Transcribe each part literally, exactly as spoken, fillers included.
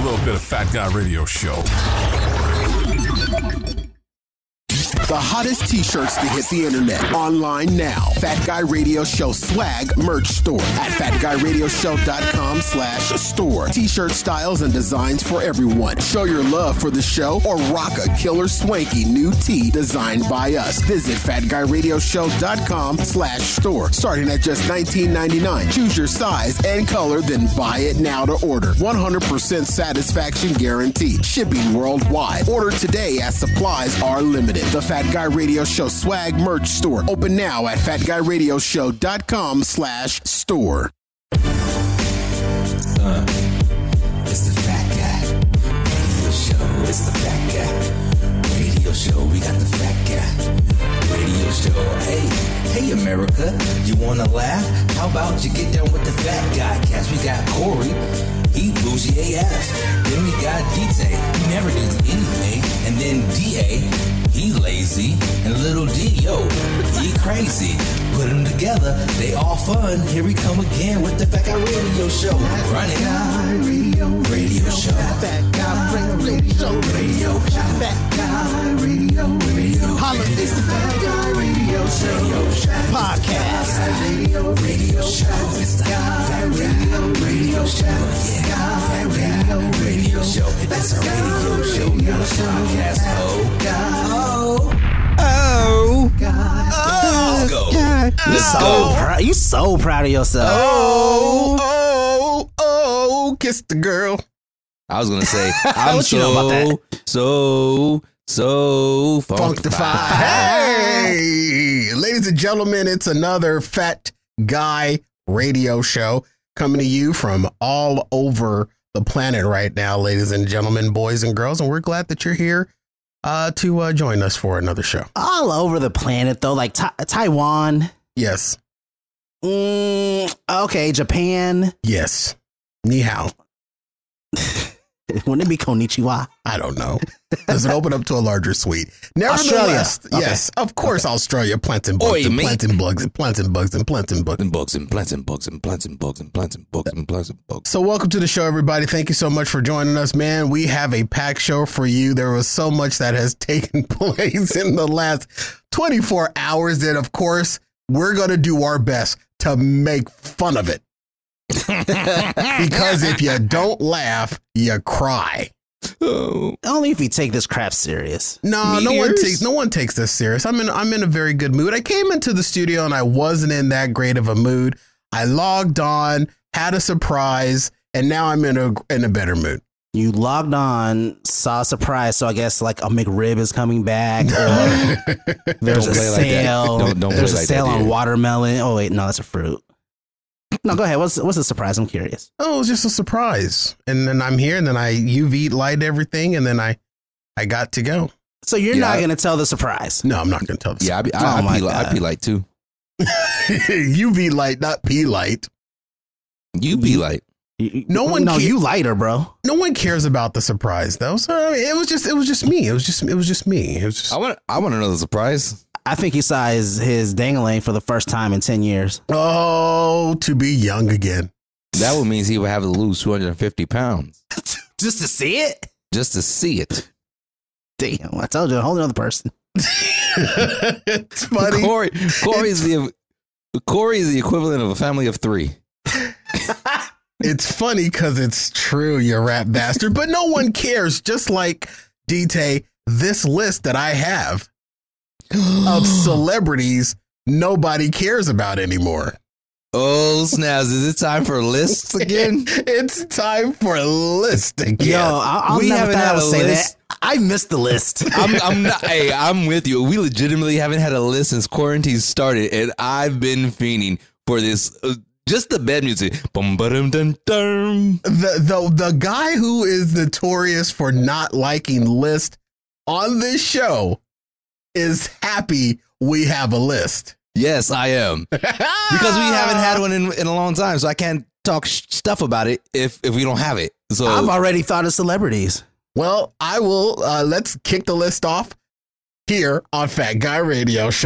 little bit of Fat Guy Radio Show. The hottest t-shirts to hit the internet. Online now. Fat Guy Radio Show swag merch store at fatguyradioshow.com slash store. T-shirt styles and designs for everyone. Show your love for the show or rock a killer swanky new tee designed by us. Visit fatguyradioshow.com slash store. Starting at just nineteen ninety-nine. Choose your size and color, then buy it now to order. one hundred percent satisfaction guaranteed. Shipping worldwide. Order today as supplies are limited. The Fat Guy Radio Show swag merch store. Open now at fatguyradioshow.com slash store. Uh, it's the Fat Guy Radio Show. It's the Fat Guy Radio Show. We got the Fat Guy Radio Show. Hey, hey America, you wanna laugh? How about you get down with the Fat Guy cast? We got Corey, he bougie A F. Then we got D J, he never does anything. And then D A, he lazy, and little D, yo, he crazy. Put them together, they all fun. Here we come again with the Fat Guy Radio Show. Running Guy Radio, Radio Show. Fat Guy Radio Show. Radio Show. Fat Guy Radio, Radio. Holla, it's the Fat Guy Radio Show. Podcast. Radio, Radio Show. It's the Fat Radio, Radio Show. Yeah, Fat Radio, Radio Show. That's a radio show, not a podcast. Oh, God. Oh. Oh. God. Oh. Let's go. God. Let's you so go. Pr- you so proud of yourself. Oh, oh, oh, kiss the girl. I was gonna say I'm What you so know about that? so so Functified. Hey, ladies and gentlemen, it's another Fat Guy Radio Show coming to you from all over the planet right now, ladies and gentlemen, boys and girls, and we're glad that you're here uh, to uh, join us for another show. All over the planet, though, like ta- Taiwan. Yes, Mm, okay, Japan. yes. Ni hao. Wouldn't it be konnichiwa? I don't know. Does it open up to a larger suite? Nevertheless, Australia. yes, of course, Australia. Plants and bugs Oi, and mate. plants and bugs and plants and bugs and plants and bugs. and bugs and plants and bugs and plants and bugs and plants and bugs and plants and bugs. So welcome to the show, everybody. Thank you so much for joining us, man. We have a packed show for you. There was so much that has taken place in the last twenty-four hours that, of course, we're going to do our best to make fun of it. Because if you don't laugh, you cry. Oh. Only if you take this crap serious. No, no one Meteors? takes no one takes this serious. I'm in I'm in a very good mood. I came into the studio and I wasn't in that great of a mood. I logged on, had a surprise, and now I'm in a in a better mood. You logged on, saw a surprise, so I guess like a McRib is coming back, or there's Don't a play like that. sale. Don't- don't there's play a like sale that, on dude. watermelon. Oh wait, no, that's a fruit. No, go ahead. What's what's the surprise? I'm curious. Oh, it was just a surprise. And then I'm here and then I U V light everything and then I I got to go. So you're Yeah, not I- going to tell the surprise? No, I'm not going to tell the Yeah, I be, Oh I, I, my pee, li- I God. pee light too. U V light, not P light. You be like, You- No one No, ca- you lighter, bro. No one cares about the surprise though. So I mean, it was just it was just me. It was just it was just me. It was just I want I want to know the surprise. I think he saw his, his dangling for the first time in ten years. oh, to be young again. That would mean he would have to lose two hundred fifty pounds Just to see it? just to see it. Damn, I told you, a whole other person. It's funny. Corey, Corey's the Corey is the equivalent of a family of three. It's funny because it's true, you rat bastard, but no one cares. Just like D T, this list that I have of celebrities nobody cares about anymore. Oh snaps! Is it time for lists again? It's time for a list again. Yo, I, I'll We never haven't thought I had would a say list. that. I missed the list. I'm, I'm not. Hey, I'm with you. We legitimately haven't had a list since quarantine started, and I've been fiending for this. Uh, just the bed music. Bum, ba-dum, dum, dum. the the the guy who is notorious for not liking list on this show is happy we have a list. Yes, I am, because we haven't had one in, in a long time, so I can't talk sh- stuff about it if if we don't have it. So I've already thought of celebrities. Well, I will. Uh, let's kick the list off here on Fat Guy Radio Show.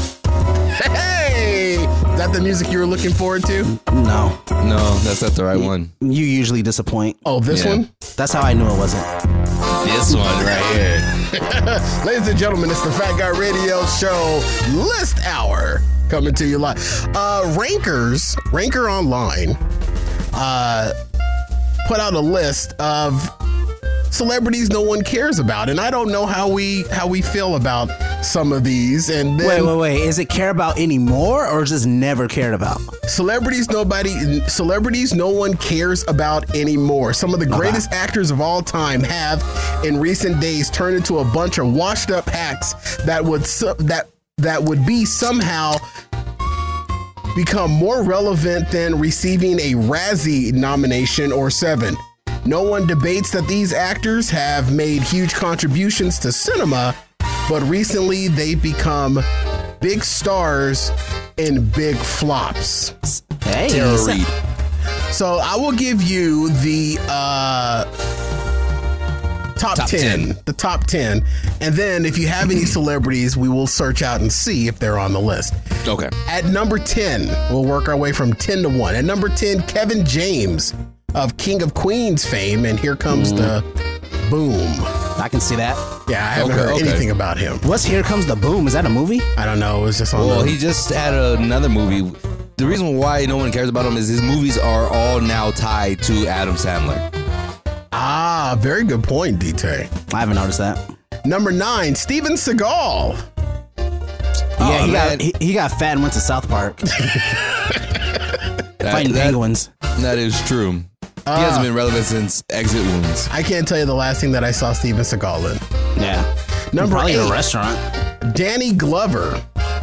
Hey, is that the music you were looking forward to? No, no, that's not the right one. you usually disappoint. Oh, this Yeah. one. That's how I knew it wasn't. This one right here. Ladies and gentlemen, it's the Fat Guy Radio Show List Hour coming to you live. Uh, Rankers, Ranker Online, uh, put out a list of celebrities no one cares about, and I don't know how we how we feel about some of these. And then Wait, wait, wait. Is it care about anymore or just never cared about? celebrities nobody celebrities no one cares about anymore. Some of the greatest actors of all time have in recent days turned into a bunch of washed up hacks that would su- that that would be somehow become more relevant than receiving a Razzie nomination or seven. No one debates that these actors have made huge contributions to cinema, but recently they've become big stars in big flops. Hey, Tara so- Reid. So I will give you the uh, top, Top ten, ten. the top ten, and then if you have any celebrities, we will search out and see if they're on the list. Okay. At number ten, we'll work our way from ten to one. At number ten, Kevin James of King of Queens fame, and here comes the boom. I can see that. Yeah, I haven't Okay, heard okay. anything about him. What's Here Comes the Boom? Is that a movie? I don't know. It was just on Well, the... he just had another movie. The reason why no one cares about him is his movies are all now tied to Adam Sandler. Ah, very good point, D T. I haven't noticed that. Number nine, Steven Seagal. Yeah, Oh, he man. got he, he got fat and went to South Park That- fighting that- penguins. That is true. He hasn't been relevant since Exit Wounds. I can't tell you the last thing that I saw Steven Seagal in. Yeah, Number probably eight, in a restaurant. Danny Glover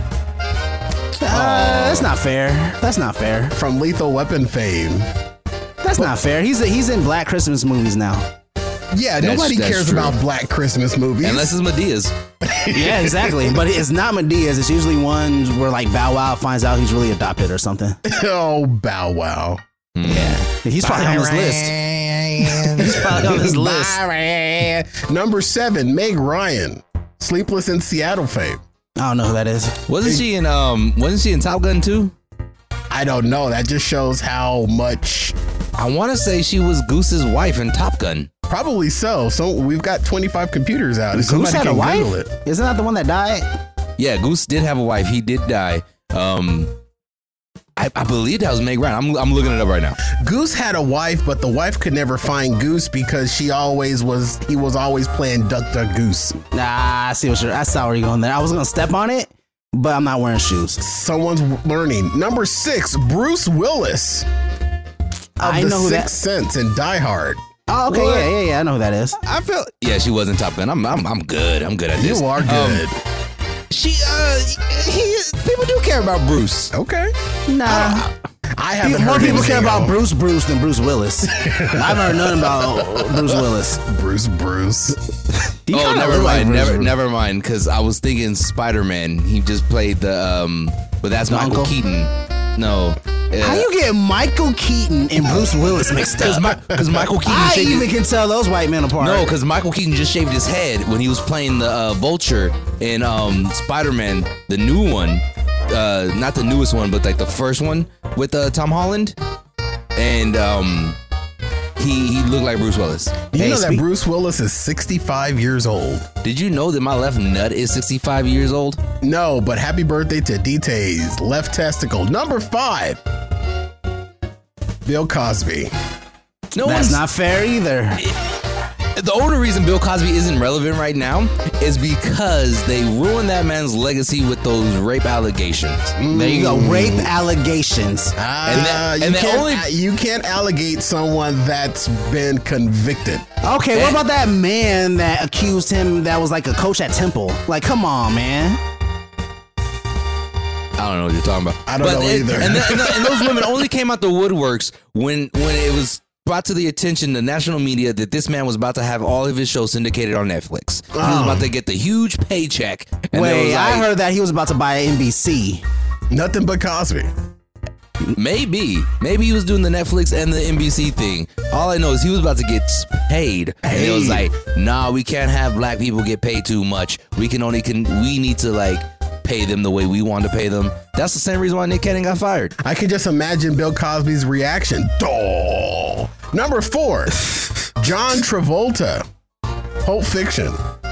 Uh, that's not fair. That's not fair. from Lethal Weapon fame. That's not fair. He's he's in Black Christmas movies now. Yeah, That's- nobody that's cares true. about Black Christmas movies. Unless it's Medea's. Yeah, exactly. But it's not Medea's. It's usually ones where like Bow Wow finds out he's really adopted or something. Oh, Bow Wow. Yeah, he's probably on this list. He's probably on this list. Number seven, Meg Ryan, Sleepless in Seattle fame. I don't know who that is. Wasn't she in um wasn't she in Top Gun too? I don't know. That just shows how much. I wanna say she was Goose's wife in Top Gun. Probably so. So we've got twenty-five computers out. If Goose somebody had a can wife? Google it. Isn't that the one that died? Yeah, Goose did have a wife. He did die. Um I, I believe that was Meg Ryan. I'm I'm looking it up right now. Goose had a wife, but the wife could never find Goose because she always was. He was always playing Duck Duck Goose. Nah, I see what you're. I saw where you're going there. I was gonna step on it, but I'm not wearing shoes. Someone's learning. Number six, Bruce Willis of I The know who that. Sixth Sense and Die Hard. Oh, okay, What? yeah, yeah, yeah. I know who that is. I felt yeah, she was in Top Gun. I'm I'm I'm good. I'm good at this. You are Um, good. she uh he, people do care about Bruce. Okay. Nah. I haven't More heard people anything care about else. Bruce Bruce than Bruce Willis. I haven't heard nothing about Bruce Willis. Bruce Bruce. He Oh, kinda never look like mind, Bruce never, Willis. never mind. Because I was thinking Spider Man. He just played the um, but that's The Michael uncle? Keaton. No, How you get Michael Keaton and Bruce Willis mixed up? Because Michael Keaton. I shaved even his, can tell those white men apart. no, because Michael Keaton just shaved his head when he was playing the uh, Vulture in um, Spider Man, the new one, uh, not the newest one, but like the first one with uh, Tom Holland, and um, he he looked like Bruce Willis. Do you Hey, know that speak- Bruce Willis is sixty-five years old? Did you know that my left nut is sixty-five years old? No, but happy birthday to D T's left testicle. Number five, Bill Cosby. No That's one's not fair either. The only reason Bill Cosby isn't relevant right now is because they ruined that man's legacy with those rape allegations. There you go. Rape allegations. Ah, And that- you, and the can't, only- you can't allegate someone that's been convicted. Okay, what And- about that man that accused him that was like a coach at Temple? Like, come on, man. I don't know what you're talking about. I don't know it- either. And, th- and, th- and those women only came out the woodworks when when it was brought to the attention, the national media, that this man was about to have all of his shows syndicated on Netflix. He was about to get the huge paycheck. And they Wait, was I like, heard that he was about to buy N B C. Nothing but Cosby. Maybe. Maybe he was doing the Netflix and the N B C thing. All I know is he was about to get paid. And it was Paid. like, nah, we can't have black people get paid too much. We can only, can we need to like pay them the way we wanted to pay them. That's the same reason why Nick Cannon got fired. I can just imagine Bill Cosby's reaction. Duh. Number four, John Travolta, Pulp Fiction.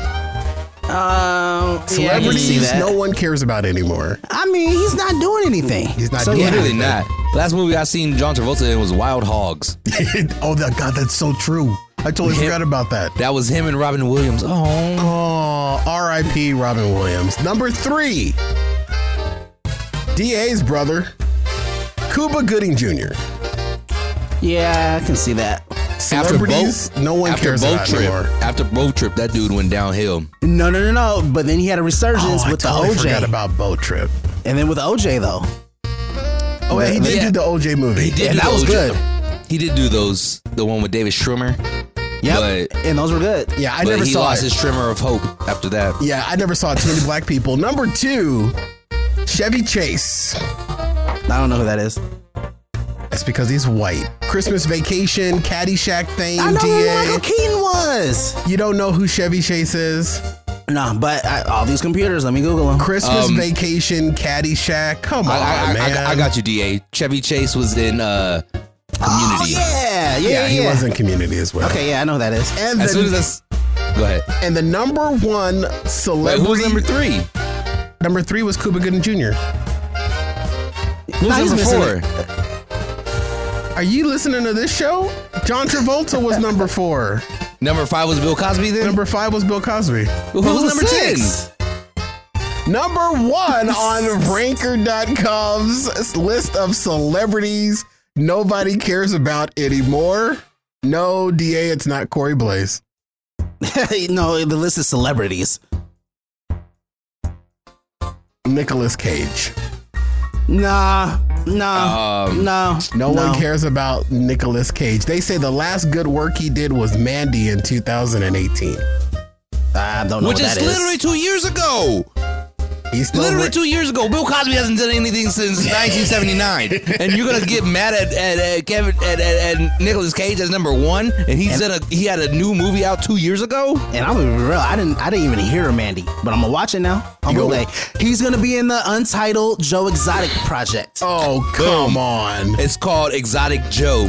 Um, Celebrities yeah, no one cares about anymore. I mean, he's not doing anything. He's not so, doing yeah. Really not. Last movie I seen John Travolta in was Wild Hogs. Oh, that God, that's so true. I totally Him- forgot about that. That was him and Robin Williams. Oh, Oh, R I P Robin Williams. Number three, D A's brother, Cuba Gooding Junior Yeah, I can see that. Celebrities, After Boat- no one after cares Boat about Trip, anymore. After Boat Trip, that dude went downhill. No, no, no, no. But then he had a resurgence Oh, with I totally the O J. forgot about Boat Trip. And then with O J, though. Oh, yeah, he did Yeah. do the O J movie. He did And do that was those- good. He did do those, the one with David Schwimmer. Yep. But, And those were good. Yeah, I but never he saw lost it. his Trimmer of Hope after that. Yeah, I never saw Too Many Black People. Number two, Chevy Chase. I don't know who that is. That's because he's white. Christmas Vacation, Caddyshack fame, I know who D A. Michael Keaton was. You don't know who Chevy Chase is? No, but I, all these computers, let me Google them. Christmas Um, Vacation, Caddyshack. Come on, I, I, I, man. I, I got you, D A. Chevy Chase was in uh, Oh, Community. yeah. Yeah, Yeah, yeah. he was in Community as well. Okay, yeah, I know who that is. And As soon as the, that's, go ahead. and the number one Wait, celebrity. who's number three? Number three was Cuba Gooding Junior Who's Nah, he's number missing four? Are you listening to this show? John Travolta was number four. Number five was Bill Cosby. Then Number five was Bill Cosby. who was number ten? Number one on Ranker dot com's list of celebrities nobody cares about anymore. No, D A, it's not Corey Blaze. No, the list is celebrities. Nicolas Cage. Nah, nah, Um, no. No, one cares about Nicolas Cage. They say the last good work he did was Mandy in two thousand eighteen. I don't know Which what is that literally two years ago. He's still Literally re- two years ago. Bill Cosby hasn't done anything since nineteen seventy-nine, and you're gonna get mad at at, at Kevin at, at, at Nicolas Cage as number one, and he said a, he had a new movie out two years ago. And I'm gonna be real. I didn't. I didn't even hear of Mandy, but I'm gonna watch it now. I'm You gonna go- like. He's gonna be in the untitled Joe Exotic project. Oh, come on. It's called Exotic Joe.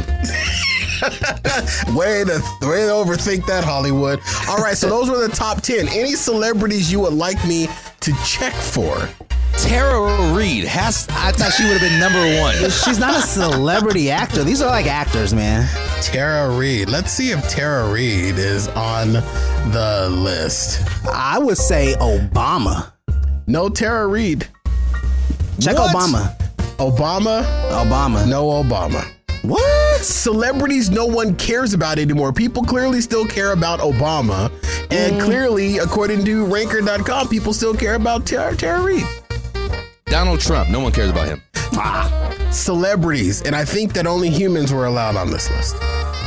Way to, way to overthink that, Hollywood. All right, so those were the top ten. Any celebrities you would like me to check for? Tara Reid has. I thought she would have been number one. She's not a celebrity actor. These are like actors, man. Tara Reid. Let's see if Tara Reid is on the list. I would say Obama. No Tara Reid. Check What? Obama. Obama? Obama. No Obama. What? Celebrities no one cares about anymore. People clearly still care about Obama. And clearly, according to Ranker dot com, people still care about Tara, Tara Reid. Donald Trump. No one cares about him. Celebrities. And I think that only humans were allowed on this list.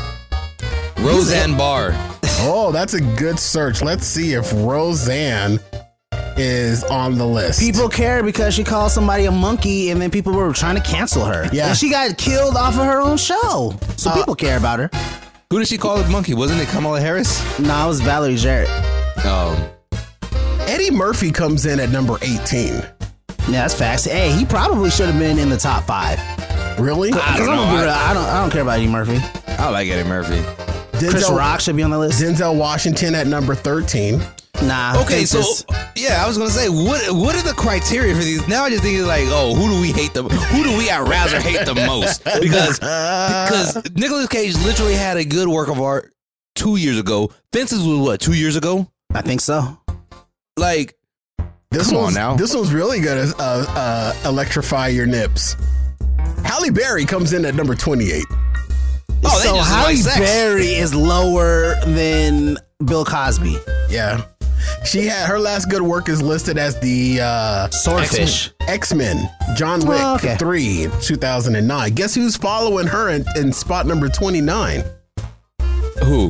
Roseanne Barr. Oh, that's a good search. Let's see if Roseanne is on the list. People care because she called somebody a monkey, and then people were trying to cancel her. Yeah. And she got killed off of her own show. So Uh, people care about her. Who did she call a monkey? Wasn't it Kamala Harris? No, it was Valerie Jarrett. Um, Eddie Murphy comes in at number eighteen. Yeah, that's facts. Hey, he probably should have been in the top five. Really? I don't I'm know. gonna be real, I, I don't. I don't care about Eddie Murphy. I like Eddie Murphy. Chris Denzel, Rock should be on the list. Denzel Washington at number thirteen. Nah. I Okay, think so this- yeah, I was gonna say, what what are the criteria for these? Now I just think it's like, oh, who do we hate the who do we at rather hate the most? Because because Nicolas Cage literally had a good work of art two years ago. Fences was what, two years ago? I think so. Like, This Come on one's, now. This one's really gonna uh, uh, electrify your nips. Halle Berry comes in at number twenty-eight. oh, they so just Halle like sex. Berry is lower than Bill Cosby. Yeah. She had her last good work is listed as the uh, Swordfish. X-Men, John Wick Oh, okay. three, two thousand nine. Guess who's following her in, in spot number twenty-nine? Who?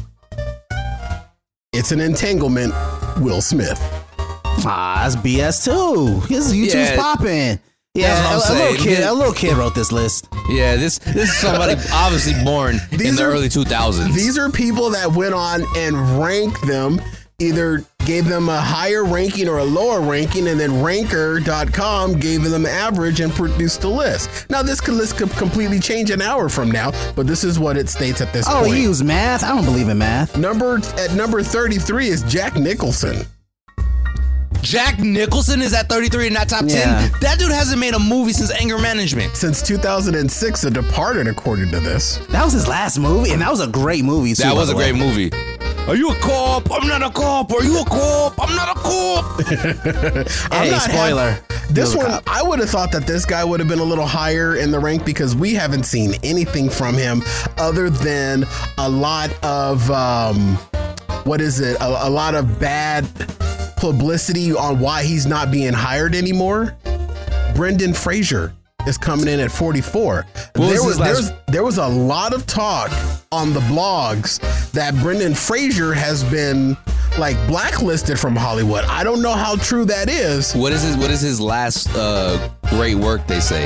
It's an entanglement, Will Smith. Ah, that's B S too. His YouTube's Yeah. popping. Yeah, That's what I'm a, a little saying. kid. Yeah. A little kid wrote this list. Yeah, this this is somebody obviously born in These the are- early two thousands. These are people that went on and ranked them either gave them a higher ranking or a lower ranking, and then ranker dot com gave them average and produced a list. Now, this could, list could completely change an hour from now, but this is what it states at this Oh, point. you use math? I don't believe in math. Number At number thirty-three is Jack Nicholson. Jack Nicholson is at thirty-three in that top Yeah. ten. That dude hasn't made a movie since Anger Management. Since two thousand six, The Departed, according to this. That was his last movie, and that was a great movie, too. That by was the a way. great movie. Are you a cop? I'm not a cop. Are you a cop? I'm not a cop. Hey, not spoiler. happy- This He was a one, cop. I would have thought that this guy would have been a little higher in the rank because we haven't seen anything from him other than a lot of, um, what is it? A, a lot of bad publicity on why he's not being hired anymore. Brendan Fraser is coming in at forty-four. What was there his was last- there was there was a lot of talk on the blogs that Brendan Fraser has been like blacklisted from Hollywood. I don't know how true that is. What is his What is his last uh, great work? They say.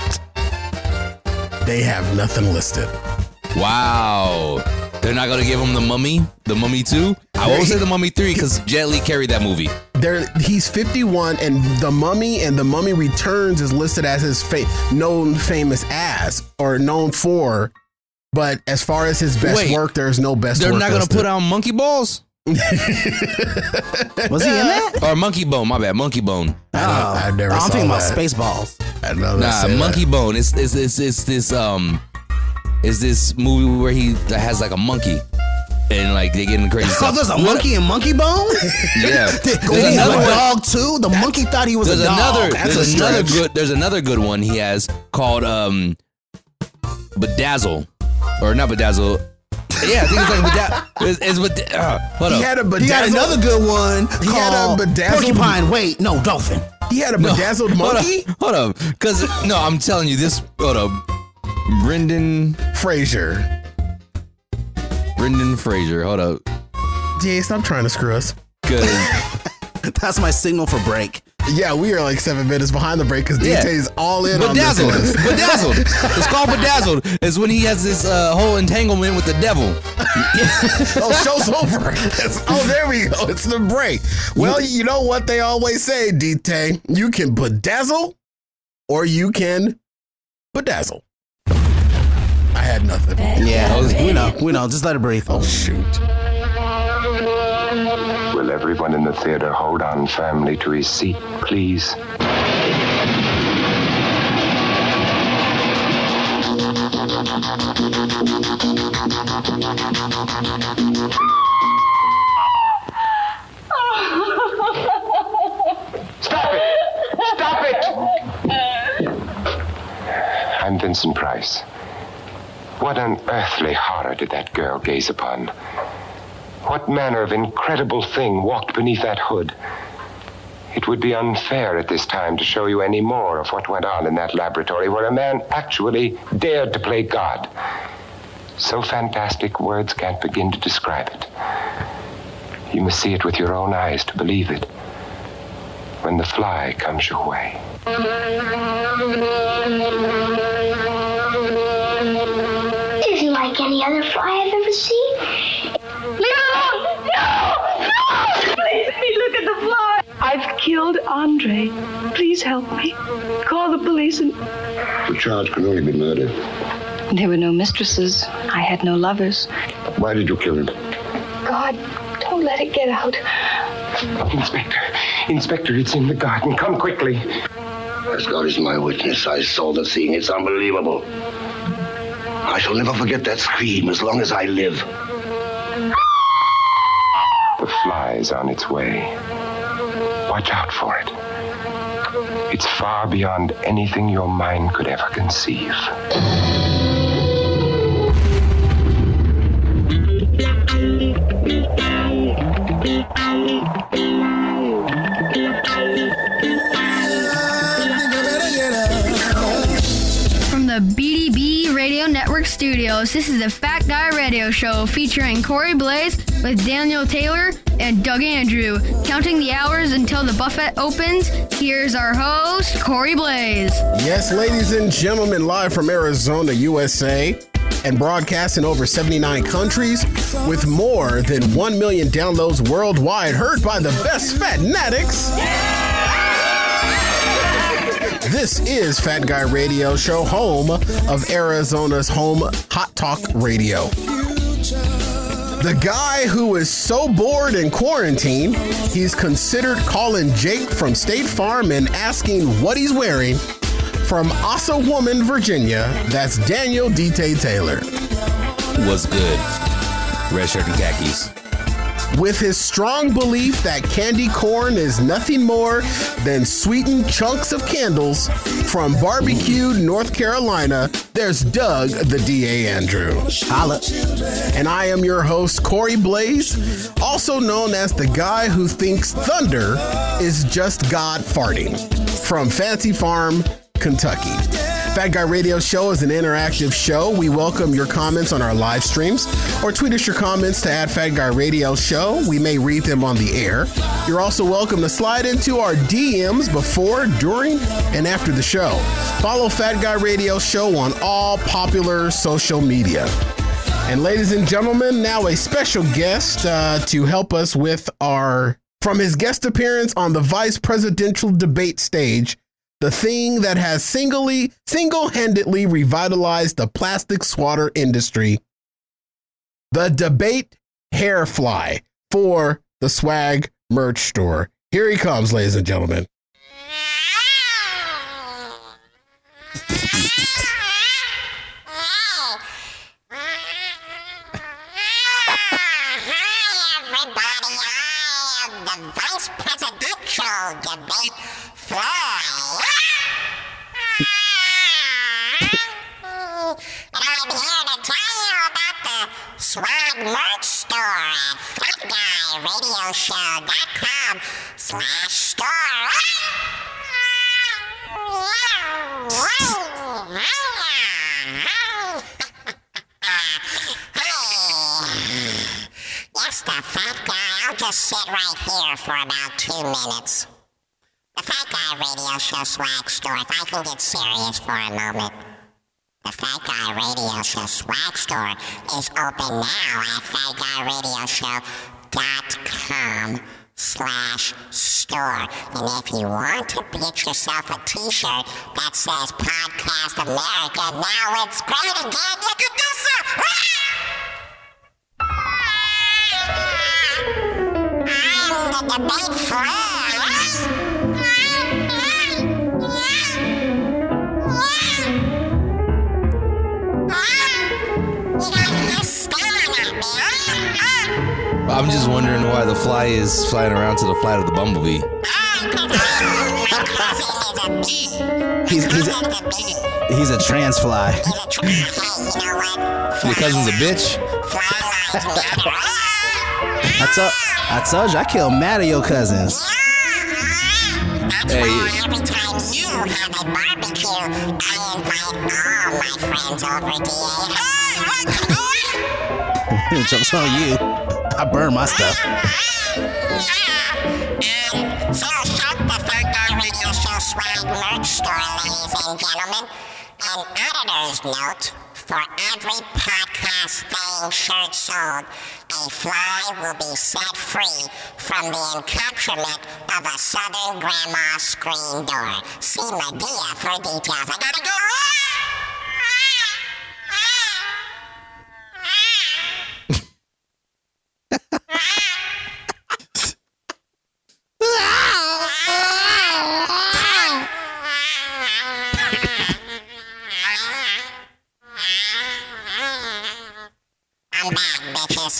They have nothing listed. Wow. They're not gonna give him the Mummy, the Mummy two. I won't say the Mummy three because Jet Li carried that movie. There, he's fifty-one, and The Mummy and The Mummy Returns is listed as his fa- known famous as or known for. But as far as his best Wait, work, there's no best They're work not gonna listed. put out Monkey Balls Was he in that? or Monkey Bone. My bad, Monkey Bone. I, don't, I never I'm saw thinking about that. Spaceballs. I don't know. Nah, Monkey Bone. It's it's, it's it's this um, it's this movie where he has like a monkey, and like they get in crazy Oh, stuff. there's a What- monkey and Monkey Bone? Yeah. Did There's he have another a one- dog too? The monkey thought he was There's a dog. another. That's There's a another stretch. good. There's another good one he has called um, Bedazzle, or not Bedazzle. Yeah, I think it's like Bedazzle. It's, it's Bed- uh, hold He up. had a He got bedazzled. another good one He had a called bedazzled- Porcupine. Wait, no, dolphin. He had a bedazzled monkey. Hold up, because no, I'm telling you this. Hold up, Brendan Fraser. Brendan Fraser. Hold up, Jay, stop trying to screw us. because That's my signal for break. Yeah, we are like seven minutes behind the break because Yeah. D J's all in on this Bedazzled. list. Bedazzled. It's called Bedazzled. It's when he has this uh, whole entanglement with the devil. Oh, show's over. It's- oh, there we go. It's the break. Well, you know what they always say, D T. You can bedazzle or you can bedazzle. I had nothing. Yeah, we know, we know. Just let it breathe. Oh, shoot. Will everyone in the theater hold on firmly to his seat, please? Stop it! Stop it! I'm Vincent Price. What unearthly horror did that girl gaze upon? What manner of incredible thing walked beneath that hood? It would be unfair at this time to show you any more of what went on in that laboratory where a man actually dared to play God. So fantastic, words can't begin to describe it. You must see it with your own eyes to believe it. When the fly comes your way. Isn't like any other fly I've ever seen. No! No! No! Please, let me look at the fly. I've killed Andre. Please help me. Call the police and... The charge can only be murder. There were no mistresses. I had no lovers. Why did you kill him? God, don't let it get out. Inspector, Inspector, it's in the garden. Come quickly. As God is my witness, I saw the thing. It's unbelievable. I shall never forget that scream as long as I live. The fly's on its way. Watch out for it. It's far beyond anything your mind could ever conceive. From the B D B Radio Network studios, this is the Fat Guy Radio Show featuring Corey Blaze with Daniel Taylor and Doug Andrew. Counting the hours until the buffet opens, here's our host, Corey Blaze. Yes, ladies and gentlemen, live from Arizona, U S A. and broadcast in over seventy-nine countries with more than one million downloads worldwide, heard by the best fatnatics. This is Fat Guy Radio Show, home of Arizona's home hot talk radio. The guy who is so bored in quarantine, he's considered calling Jake from State Farm and asking what he's wearing. From Ossawoman, Virginia, that's Daniel D T Taylor. What's good? Red shirt and khakis. With his strong belief that candy corn is nothing more than sweetened chunks of candles, from barbecued North Carolina, there's Doug the D A Andrew. Holla. And I am your host, Corey Blaze, also known as the guy who thinks thunder is just God farting, from Fancy Farm, Kentucky. Fat Guy Radio Show is an interactive show. We welcome your comments on our live streams, or tweet us your comments to at Fat Guy Radio Show. We may read them on the air. You're also welcome to slide into our D Ms before, during, and after the show. Follow Fat Guy Radio Show on all popular social media. And ladies and gentlemen, now a special guest uh, to help us with our, from his guest appearance on the vice presidential debate stage, the thing that has singly, single-handedly revitalized the plastic swatter industry, the debate hair fly for the Swag merch store. Here he comes, ladies and gentlemen. Everybody, I am the vice presidential debate fly. And I'm here to tell you about the Swag merch store at fat guy radio show dot com slash store. Yes, the fat guy. I'll just sit right here for about two minutes. The Fat Guy Radio Show Swag Store, if I can get serious for a moment. The Fat Guy Radio Show Swag Store is open now at fat guy radio show dot com slash store. And if you want to get yourself a t-shirt that says Podcast America, now it's great again, you can do so! I'm the debate fly. I'm just wondering why the fly is flying around to the flight of the bumblebee. He's, he's, a, he's a trans fly. Your cousin's a bitch? I, told, I told you, I killed mad of your cousins. Hey. Every time you have a barbecue, I invite all my friends over to you. Jokes on you. I burn my stuff. And so shop the Fat Guy Radio Show Swag merch store, ladies and gentlemen. An editor's note: for every podcast thing shirt sold, a fly will be set free from the encapsulment of a Southern grandma screen door. See Medea for details. I gotta go. I'm back, bitches.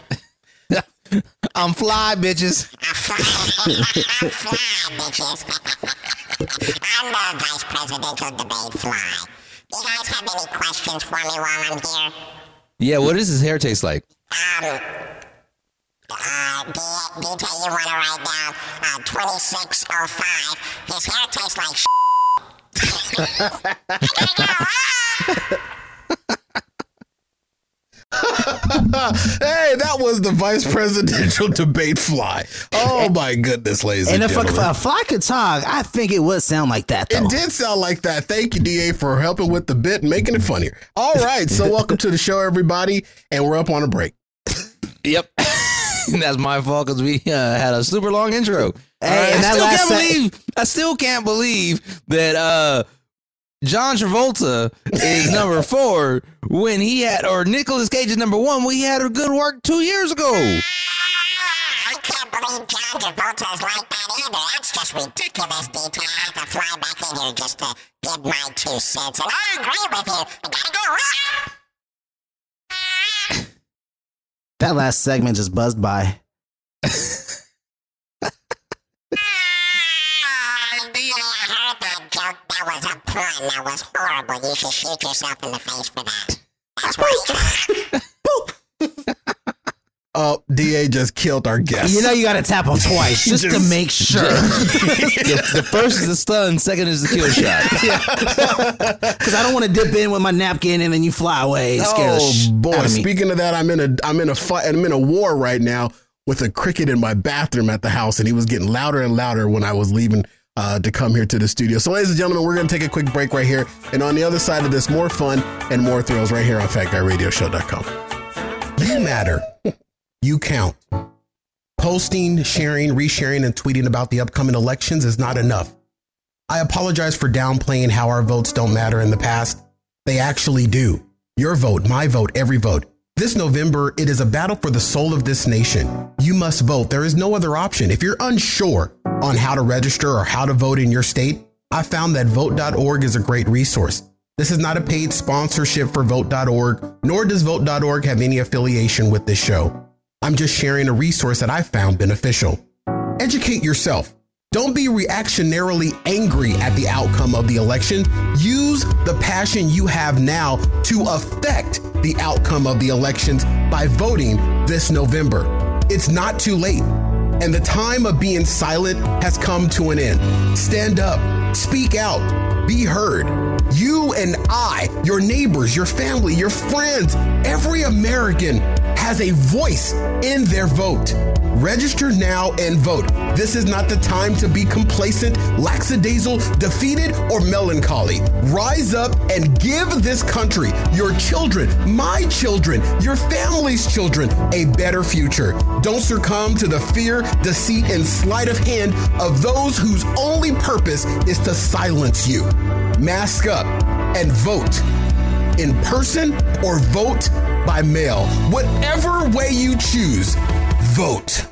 I'm fly, bitches. I'm fly, I'm fly, bitches. I'm the vice presidential debate fly. Do you guys have any questions for me while I'm here? Yeah, what does his hair taste like? Um, uh, D J, you want to write down uh, twenty-six oh five. His hair tastes like shit. I gotta go. Hey, that was the vice presidential debate fly. Oh my goodness, ladies and, and if gentlemen. a, a fly could talk, I think it would sound like that, though. It did sound like that. Thank you, D A, for helping with the bit and making it funnier. All right, so welcome to the show, everybody, and we're up on a break. Yep. That's my fault because we uh, had a super long intro. Hey, uh, and I that still last can't se- believe I still can't believe that uh, John Travolta is number four when he had, or Nicolas Cage is number one when he had a good work two years ago. I can't believe John Travolta is like that either. That's just ridiculous, D T. I have to fly back in here just to give my two cents. And I agree with you. I gotta go. That last segment just buzzed by. I heard that joke. That was a pun. That was horrible. You should shoot yourself in the face for that. That's right. Oh, D A just killed our guest. You know you got to tap him twice just, just to make sure. the, the first is the stun, second is the kill shot. Because I don't want to dip in with my napkin and then you fly away. And scare the oh sh- boy! out of me. Speaking of that, I'm in a I'm in a fight. I'm in a war right now with a cricket in my bathroom at the house, and he was getting louder and louder when I was leaving uh, to come here to the studio. So, ladies and gentlemen, we're going to take a quick break right here, and on the other side of this, more fun and more thrills right here on Fat Guy Radio Show dot com. You matter. You count. Posting, sharing, resharing, and tweeting about the upcoming elections is not enough. I apologize for downplaying how our votes don't matter in the past. They actually do. Your vote, my vote, every vote. This November, it is a battle for the soul of this nation. You must vote. There is no other option. If you're unsure on how to register or how to vote in your state, I found that vote dot org is a great resource. This is not a paid sponsorship for vote dot org, nor does vote dot org have any affiliation with this show. I'm just sharing a resource that I found beneficial. Educate yourself. Don't be reactionarily angry at the outcome of the election. Use the passion you have now to affect the outcome of the elections by voting this November. It's not too late, and the time of being silent has come to an end. Stand up, speak out, be heard. You and I, your neighbors, your family, your friends, every American has a voice in their vote. Register now and vote. This is not the time to be complacent, lackadaisical, defeated, or melancholy. Rise up and give this country, your children, my children, your family's children, a better future. Don't succumb to the fear, deceit, and sleight of hand of those whose only purpose is to silence you. Mask up and vote in person or vote by mail. Whatever way you choose, vote.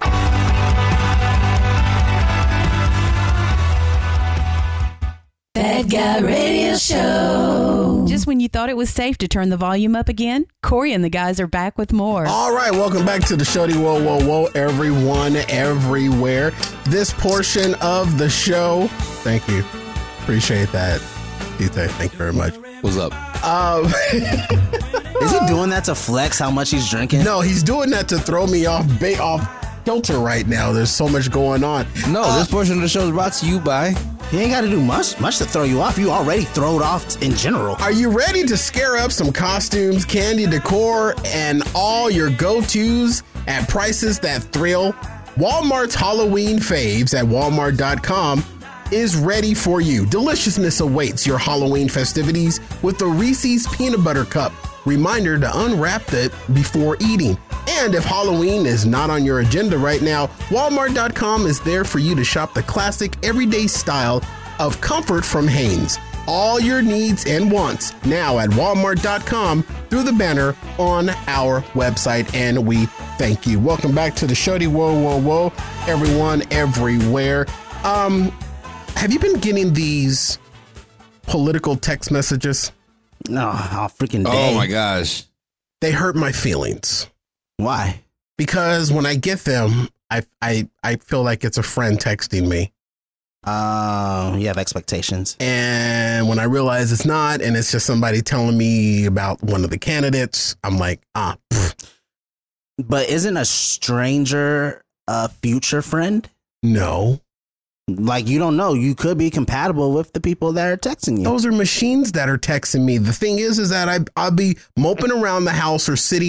Fat Guy Radio Show. Just when you thought it was safe to turn the volume up again, Corey and the guys are back with more. All right, welcome back to the Shody Whoa Whoa Whoa, everyone, everywhere. This portion of the show, thank you. Appreciate that. D-Tay, thank you very much. What's up? Um, Is he doing that to flex how much he's drinking? No, he's doing that to throw me off ba- off kilter right now. There's so much going on. No, uh, this portion of the show is brought to you by... He ain't got to do much much to throw you off. You already throw it off in general. Are you ready to scare up some costumes, candy decor, and all your go-tos at prices that thrill? Walmart's Halloween faves at walmart dot com is ready for you. Deliciousness awaits your Halloween festivities with the Reese's Peanut Butter Cup. Reminder to unwrap it before eating. And if Halloween is not on your agenda right now, walmart dot com is there for you to shop the classic everyday style of comfort from Hanes. All your needs and wants now at walmart dot com through the banner on our website, and we thank you. Welcome back to the Shody Whoa Whoa Whoa, everyone, everywhere. Um, have you been getting these political text messages? No, all freaking day. Oh my gosh. They hurt my feelings. Why? Because when I get them, I I I feel like it's a friend texting me. Um, you have expectations. And when I realize it's not, and it's just somebody telling me about one of the candidates, I'm like, ah. Pfft. But isn't a stranger a future friend? No. Like, you don't know. You could be compatible with the people that are texting you. Those are machines that are texting me. The thing is, is that I, I'll be moping around the house or sitting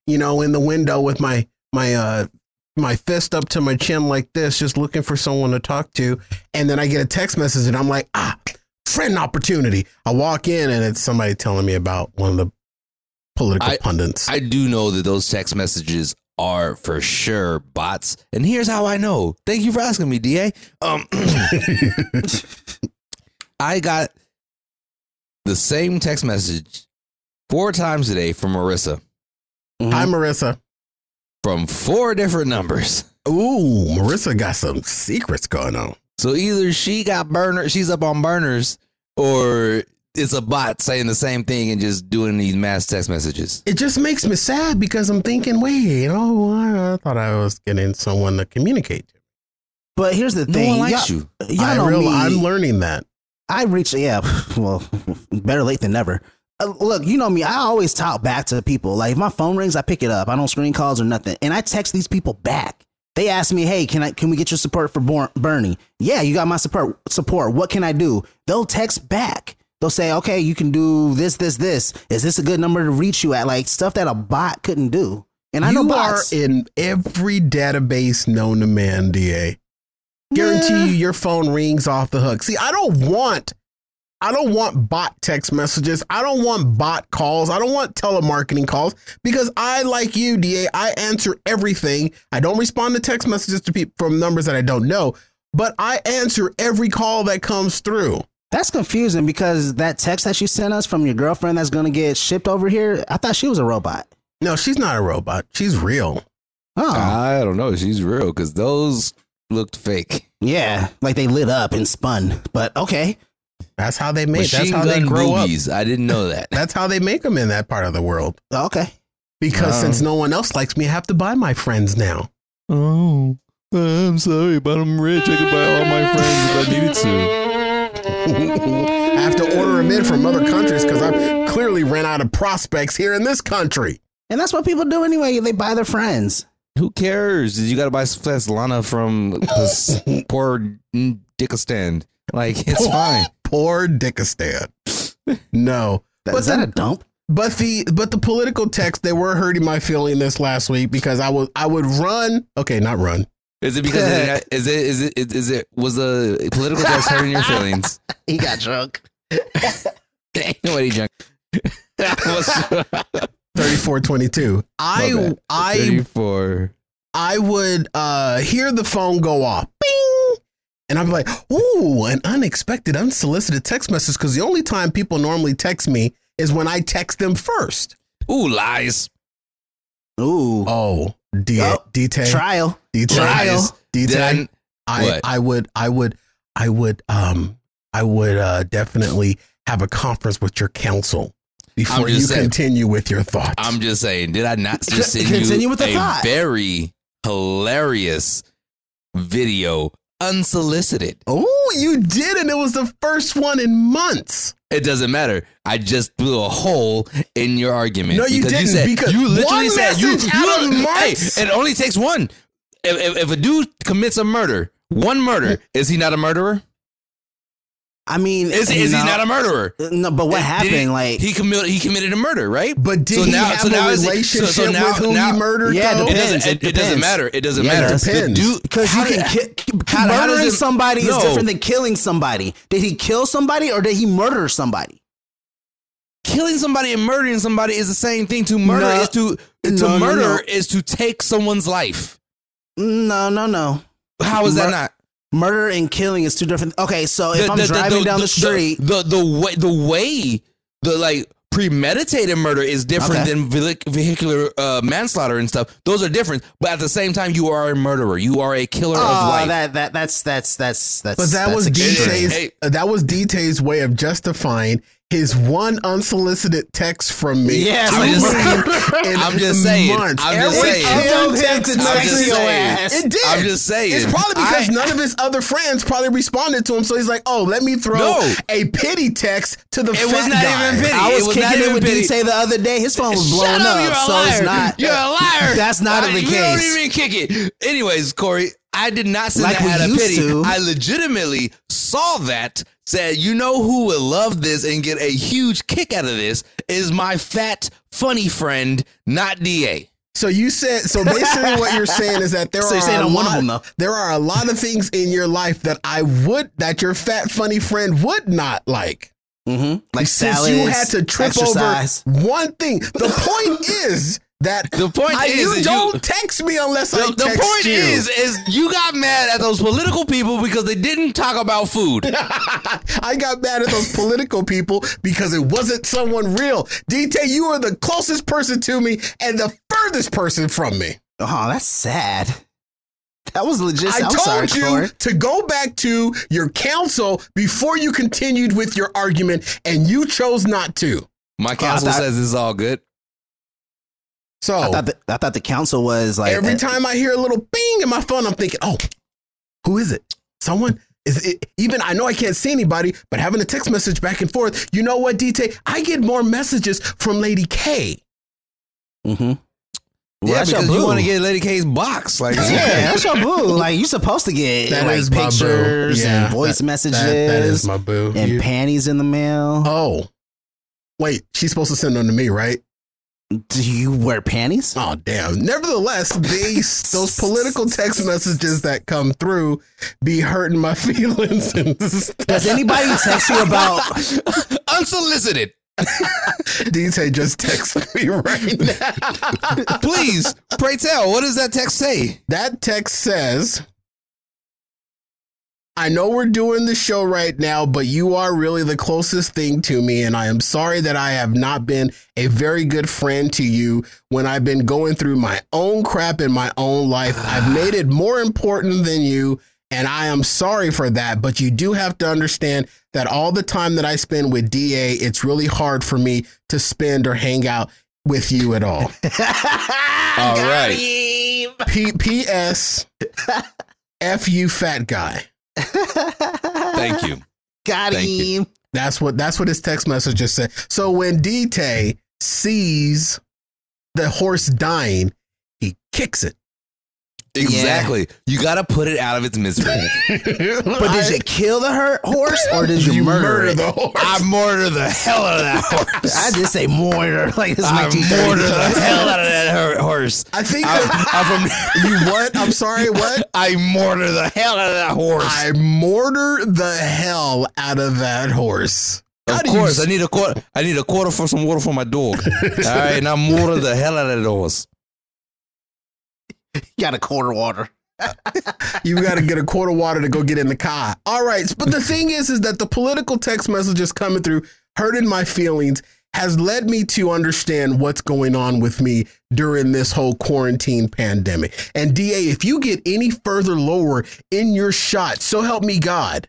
you know, in the window with my my uh my fist up to my chin like this, just looking for someone to talk to. And then I get a text message and I'm like, ah, friend opportunity. I walk in and it's somebody telling me about one of the political I, pundits. I do know that those text messages are for sure bots. And here's how I know. Thank you for asking me, D A. Um, I got the same text message four times today from Marissa. Mm-hmm. Hi, Marissa. From four different numbers. Ooh, Marissa got some secrets going on. So either she got burner, she's up on burners, or it's a bot saying the same thing and just doing these mass text messages. It just makes me sad because I'm thinking, wait, you know, I, I thought I was getting someone to communicate to. But here's the thing. No one likes y'all, you. Y'all I know real, me. I'm learning that. I reach, yeah, well, better late than never. Uh, look, you know me, I always talk back to people. Like if my phone rings, I pick it up. I don't screen calls or nothing. And I text these people back. They ask me, hey, can I can we get your support for Bor- Bernie? Yeah, you got my support. Support. What can I do? They'll text back. They'll say, okay, you can do this, this, this. Is this a good number to reach you at? Like stuff that a bot couldn't do. And I you know bots. are in every database known to man, D A. Guarantee Yeah. you your phone rings off the hook. See, I don't want I don't want bot text messages. I don't want bot calls. I don't want telemarketing calls because I, like you, D A, I answer everything. I don't respond to text messages to people from numbers that I don't know, but I answer every call that comes through. That's confusing because that text that you sent us from your girlfriend that's going to get shipped over here, I thought she was a robot. No, she's not a robot. She's real. Oh, I don't know. She's real because those looked fake. yeah. Like they lit up and spun, but okay. That's how they make. Machine That's how they gun grow boobies. I didn't know that. up. That's how they make them in that part of the world. Okay. Because Um, since no one else likes me, I have to buy my friends now. Oh, I'm sorry, but I'm rich. I could buy all my friends if I needed to. I have to order them in from other countries because I've clearly ran out of prospects here in this country. And that's what people do anyway. They buy their friends. Who cares? You got to buy Lana from this poor Dickistan. Like, it's Poor- fine. Poor Dickistan. No. That, But is that the- a dump? But the but the political text, they were hurting my feeling this last week because I was I would run. Okay, not run. Is it because it, is it is it is it was the political text hurting your feelings? He got drunk. Ain't nobody drunk. thirty-four twenty-two. I I thirty-four. I would uh hear the phone go off. Bing. And I'm like, ooh, an unexpected, unsolicited text message. Because the only time people normally text me is when I text them first. Ooh, lies. Ooh. Oh, D- Oh, detail. Trial. Detail. Lies. Detail. Did I, What? I would, I would, I would, um, I would uh, definitely have a conference with your counsel before I'm you just saying. continue with your thoughts. I'm just saying, did I not just send Continue you with the a thought. very hilarious video unsolicited? Oh, you did, and it was the first one in months. It doesn't matter. I just blew a hole in your argument. No, you because didn't, said, because you literally one said you. message you out of hey, months. it only takes one. If, if, if a dude commits a murder, one murder, is he not a murderer? I mean, Is, is no, he not a murderer? No, but what Did happened? he, like he committed he committed a murder, right? But did he have a is it- relationship with who he murdered, Yeah, though? It Depends, doesn't. It, it it doesn't depends. matter. It doesn't Yeah, matter. it depends. The dude- because you how can did- ki- how- how murdering does it- somebody No. is different than killing somebody. Did he kill somebody or did he murder somebody? Killing somebody and murdering somebody is the same thing. To murder No. is to to No, no, murder no. is to take someone's life. No, no, no. How is that Mur- not? Murder and killing is two different. Okay, so if I'm driving down the, street, the, the way the way the like premeditated murder is different Okay. than vehic- vehicular uh, manslaughter and stuff. Those are different, but at the same time, you are a murderer. You are a killer of oh, life. that that that's that's that's that's. But that that's was extreme. D J's. Hey. uh, That was D J's way of justifying his one unsolicited text from me. Yes, I'm like, just- in I'm just saying. months. I'm just Every saying. other Killed him text to message- I'm just your saying. ass. It did. I'm just saying. It's probably because I- none of his other friends probably responded to him. So he's like, "Oh, let me throw No. a pity text to the It fat was not guy." even pity. I was It was kicking not it even with pity. D J the other day. His phone was blowing Shut up, up, you're a so liar. it's not. You're a liar. That's not I, the you case. don't even kick it. Anyways, Corey, I did not send Like that we out of used pity. to. I legitimately saw that, said, you know who would love this and get a huge kick out of this is my fat, funny friend, not D A. So you said, so basically what you're saying is that there So are you're saying a I'm one lot, of them, though. there are a lot of things in your life that I would, that your fat, funny friend would not like. Mm-hmm. Like Since salads, you had to trip exercise. over one thing. The point is that The point I, is you that don't you- text me unless The, I the text point you. is, is you got mad at those political people because they didn't talk about food. I got mad at those political people because it wasn't someone real. D T, you are the closest person to me and the furthest person from me. Oh, that's sad. That was legit. I I'm told sorry, you Corey. to go back to your counsel before you continued with your argument, and you chose not to. My counsel I thought- says it's all good. So I thought the, I thought the council was like every uh, time I hear a little bing in my phone, I'm thinking, oh, who is it? Someone? Is it? Even I know I can't see anybody, but having a text message back and forth, you know what, D T? I get more messages from Lady K. Mm-hmm. Well, Yeah, that's your because you boo. want to get Lady K's box. Like, Yeah, that's your boo. Like you're supposed to get That like is my boo. pictures Yeah, and voice that- messages that- that is my boo. and You- panties in the mail. Oh, wait, she's supposed to send them to me, right? Do you wear panties? Oh, damn. Nevertheless, these those political text messages that come through be hurting my feelings. Does anybody text you about unsolicited? D J just text me right now. Please, pray tell, what does that text say? That text says, I know we're doing the show right now, but you are really the closest thing to me. And I am sorry that I have not been a very good friend to you when I've been going through my own crap in my own life. I've made it more important than you. And I am sorry for that. But you do have to understand that all the time that I spend with D A, it's really hard for me to spend or hang out with you at all. All right. P- P.S. F you, fat guy. Thank you. Got Thank you. him. That's what that's what his text message just said. So when D T sees the horse dying, he kicks it. Exactly. You got to put it out of its misery. But did you kill the hurt horse or did you, You murder, murder it? the horse. I murder the hell out of that horse. I just say murder like it's I nineteen murder the thirty. hell out of that her- horse. I think I'm, that- I'm from. you what? I'm sorry, what? I murder the hell out of that horse. I mortar the hell out of that horse. How Of do you course, s- I need a quarter. I need a quarter for some water for my dog. All right, and I mortar the hell out of that horse. Got a quarter water. You got to get a quart of water to go get in the car. All right. But the thing is, is that the political text messages coming through, hurting my feelings, has led me to understand what's going on with me during this whole quarantine pandemic. And D A, if you get any further lower in your shot, so help me God.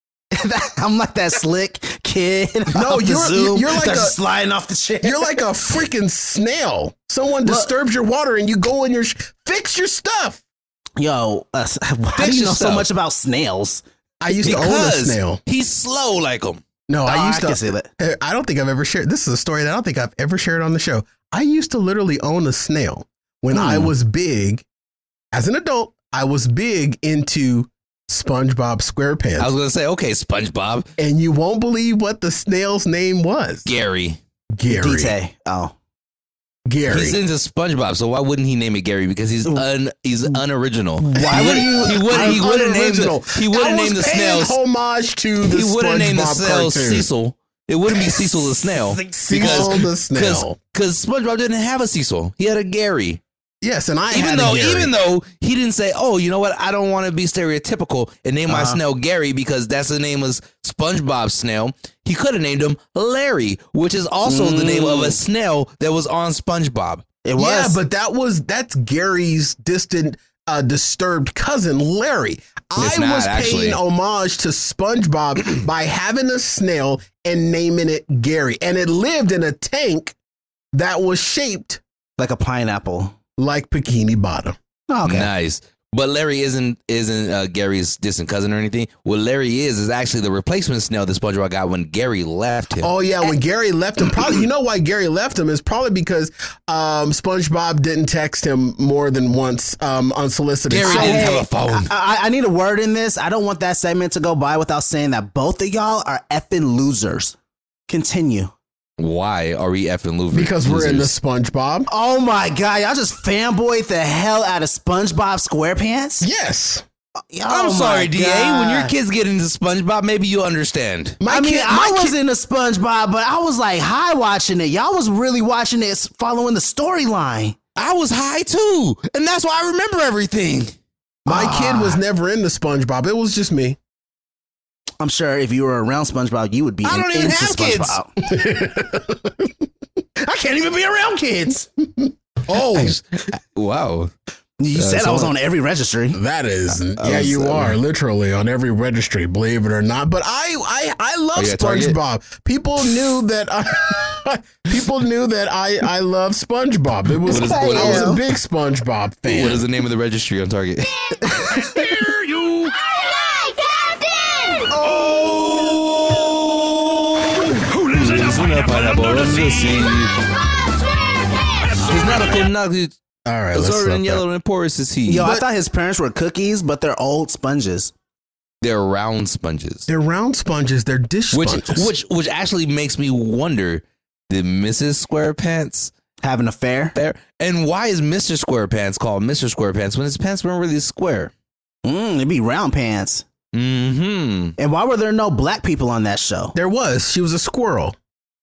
I'm like that slick kid. No, off the you're- Zoom you're like that's a- sliding off the chair. You're like a freaking snail. Someone Look. disturbs your water and you go in your, sh- fix your stuff. Yo, uh, how Fix do you your know so stuff. much about snails? I used to own a Because snail. he's slow like him. No, Oh, I used I to. can see that. I don't think I've ever shared. This is a story that I don't think I've ever shared on the show. I used to literally own a snail when I Hmm. was big. As an adult, I was big into SpongeBob SquarePants. I was gonna say, okay, SpongeBob, and you won't believe what the snail's name was. Gary. Gary. D T. Oh. Gary. He's into SpongeBob, so why wouldn't he name it Gary? Because he's un he's unoriginal. Why he would you? He would. He I'm would have named unoriginal. the. He would I have was named the paying snails. homage to the He would have named the SpongeBob snails cartoon. Cecil. It wouldn't be Cecil the snail. Cecil the snail. Because SpongeBob didn't have a Cecil. He had a Gary. Yes, and I even had a though Gary. even though he didn't say, oh, you know what? I don't want to be stereotypical and name my Uh-huh. snail Gary because that's the name of SpongeBob's snail. He could have named him Larry, which is also the name of a snail that was on SpongeBob. It was. Yeah, but that was that's Gary's distant, uh, disturbed cousin, Larry. It's I not, was actually. paying homage to SpongeBob by having a snail and naming it Gary, and it lived in a tank that was shaped like a pineapple, like Bikini Bottom. Oh, okay. Nice. But Larry isn't isn't uh, Gary's distant cousin or anything. What Larry is is actually the replacement snail that SpongeBob got when Gary left him. Oh yeah, when Gary left him, probably you know why Gary left him is probably because um, SpongeBob didn't text him more than once um, unsolicited. Gary So- didn't have a phone. I, I need a word in this. I don't want that segment to go by without saying that both of y'all are effing losers. Continue. Why are we effing losers? Because we're in the SpongeBob. Oh my god, y'all just fanboyed the hell out of SpongeBob SquarePants? Yes. Oh I'm sorry, D A. God. When your kids get into SpongeBob, maybe you'll understand. My I mean, kid- I my was kid- into SpongeBob, but I was like high watching it. Y'all was really watching it, following the storyline. I was high too, and that's why I remember everything. My Ah. kid was never into SpongeBob. It was just me. I'm sure if you were around SpongeBob, you would be I in, don't even into have kids. SpongeBob. I can't even be around kids. Oh, wow. You Uh, said I was someone- on every registry. that is, I yeah, was, you uh, are literally on every registry, believe it or not. But I, I, I love Oh, yeah, Target? SpongeBob. People knew that. I, people knew that I, I love SpongeBob. It was, What is- I what was is- a big SpongeBob fan. What is the name of the registry on Target? Hear you! Who lives in a pineapple under the sea? He's not a coconut. All right, let's Absorbent stop and that. yellow and porous is he. Yo, I But- thought his parents were cookies, but they're old sponges. They're round sponges. They're round sponges. They're dish Which, sponges. which, which actually makes me wonder: did Missus SquarePants have an affair? There, and why is Mister SquarePants called Mister SquarePants when his pants weren't really square? Mm, it'd be round pants. Mm-hmm. And why were there no black people on that show? There was. She was a squirrel.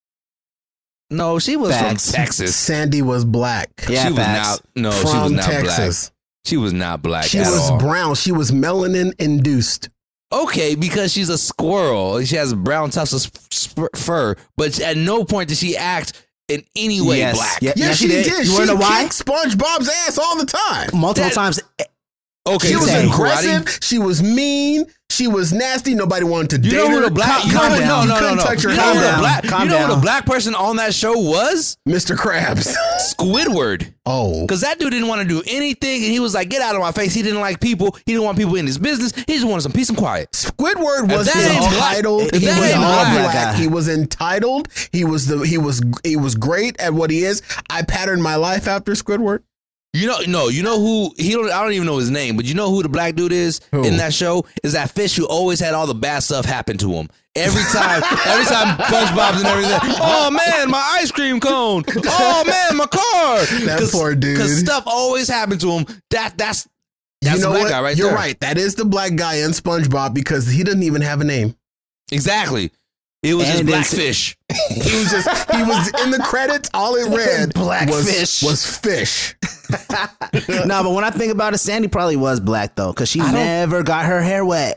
No, she was Facts. from Texas. Sandy was black. Yeah, she was facts. not. No, From she was not Texas. black. She was not black She at was all. brown. She was melanin induced. Okay, because she's a squirrel. She has brown tufts of sp- fur, but at no point did she act in any way Yes. black. Yeah. Yes, she did. You She wanna know why? kicked SpongeBob's ass all the time. Multiple That- times. Okay, She was so aggressive. karate? She was mean. She was nasty. Nobody wanted to You date know her. who the black? Calm- You know, calm who- down. no, You no, no, couldn't no. touch her. You know Calm who the down. black? Calm You know who down. the black person on that show was? Mister Krabs. Squidward. Oh, Because that dude didn't want to do anything, and he was like, "Get out of my face." He didn't like people. He didn't want people in his business. He just wanted some peace and quiet. Squidward was If that ain't black- entitled. if He that was ain't all black- black. He was entitled. He was the. He was. He was great at what he is. I patterned my life after Squidward. You know, no, you know who he don't. I don't even know his name, but you know who the black dude is Who? in that show is that fish who always had all the bad stuff happen to him. Every time, every time SpongeBob's and everything. Oh man, my ice cream cone. Oh man, my car. That poor dude. Because stuff always happened to him. That that's that's you know the black what? guy right You're there. right. That is the black guy in SpongeBob because he doesn't even have a name. Exactly. It was And just it's- Blackfish. He was just. He was in the credits. All it read Black was fish. was fish. No, but when I think about it, Sandy probably was black though, because she I don't- never got her hair wet.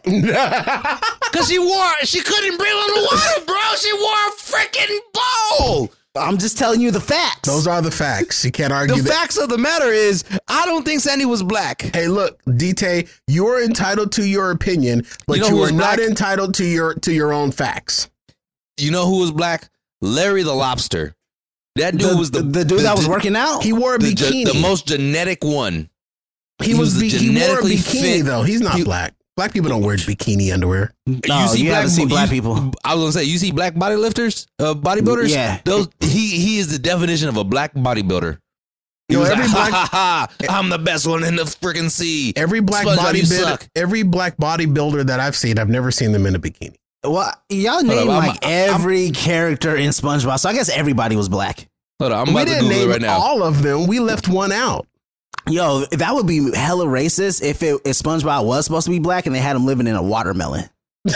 Because she wore, she couldn't breathe on the water, bro. She wore a freaking bowl. I'm just telling you the facts. Those are the facts. You can't argue The that. facts of the matter is, I don't think Sandy was black. Hey, look, D-Tay, you're entitled to your opinion, but You know you who are was not black? entitled to your to your own facts. You know who was black? Larry the Lobster. That dude the, was the, the, the dude that was the- working out. He wore a the, ge- bikini. the most genetic one. he, was, the be- he wore a genetically bikini fit- though. He's not he- black. Black people don't wear bikini underwear. No, you haven't seen black you- people. I was gonna say, you see black bodylifters, uh, bodybuilders. Yeah. those he he is the definition of a black bodybuilder. He Yo, was every like, black- ha, ha, ha, I'm the best one in the freaking sea. Every black SpongeBob, you bodybuilder, suck. every black bodybuilder that I've seen, I've never seen them in a bikini. Well, y'all name up, I'm- like I'm- every character in SpongeBob, so I guess everybody was black. Hold on, I'm we about to didn't Google it name right now. all of them. We left one out. Yo, that would be hella racist if it, if SpongeBob was supposed to be black and they had him living in a watermelon.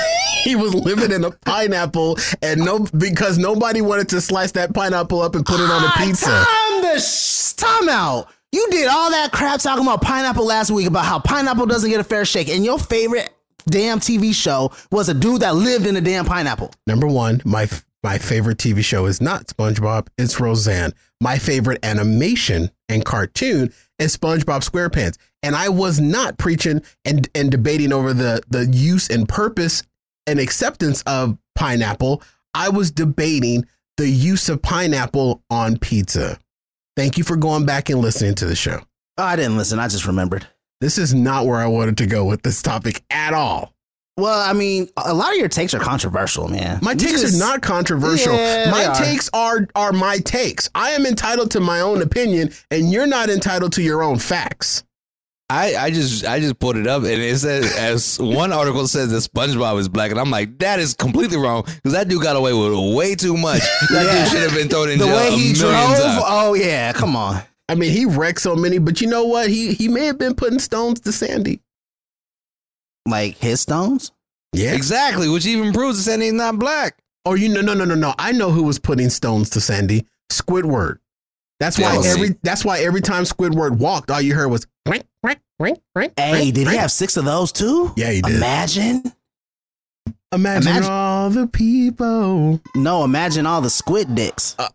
He was living in a pineapple, and no, because nobody wanted to slice that pineapple up and put it on a pizza. Time the sh- time out. You did all that crap talking about pineapple last week about how pineapple doesn't get a fair shake, and your favorite damn T V show was a dude that lived in a damn pineapple. Number one, my my favorite T V show is not SpongeBob, it's Roseanne. My favorite animation and cartoon is SpongeBob SquarePants. And I was not preaching and, and debating over the, the use and purpose and acceptance of pineapple. I was debating the use of pineapple on pizza. Thank you for going back and listening to the show. Oh, I didn't listen. I just remembered. This is not where I wanted to go with this topic at all. Well, I mean, a lot of your takes are controversial, man. My You takes just- are not controversial. Yeah, they my are. takes are are my takes. I am entitled to my own opinion, and you're not entitled to your own facts. I, I just I just put it up, and it says, as one article says, that SpongeBob is black, and I'm like, that is completely wrong, because that dude got away with way too much. That Yeah. dude should have been thrown in The jail way a he million drove, times. oh yeah, come on. I mean, he wrecked so many, but you know what? He he may have been putting stones to Sandy. Like his stones? Yeah, Exactly, which even proves that Sandy's not black. Or you know, no, no, no, no. I know who was putting stones to Sandy. Squidward. That's why Yeah, every see. that's why every time Squidward walked, all you heard was rink, rink, rink, rink. Hey, rink, did he rink. have six of those too? Yeah, he did. Imagine. Imagine, Imagine- all the people. No, imagine all the squid dicks. Uh,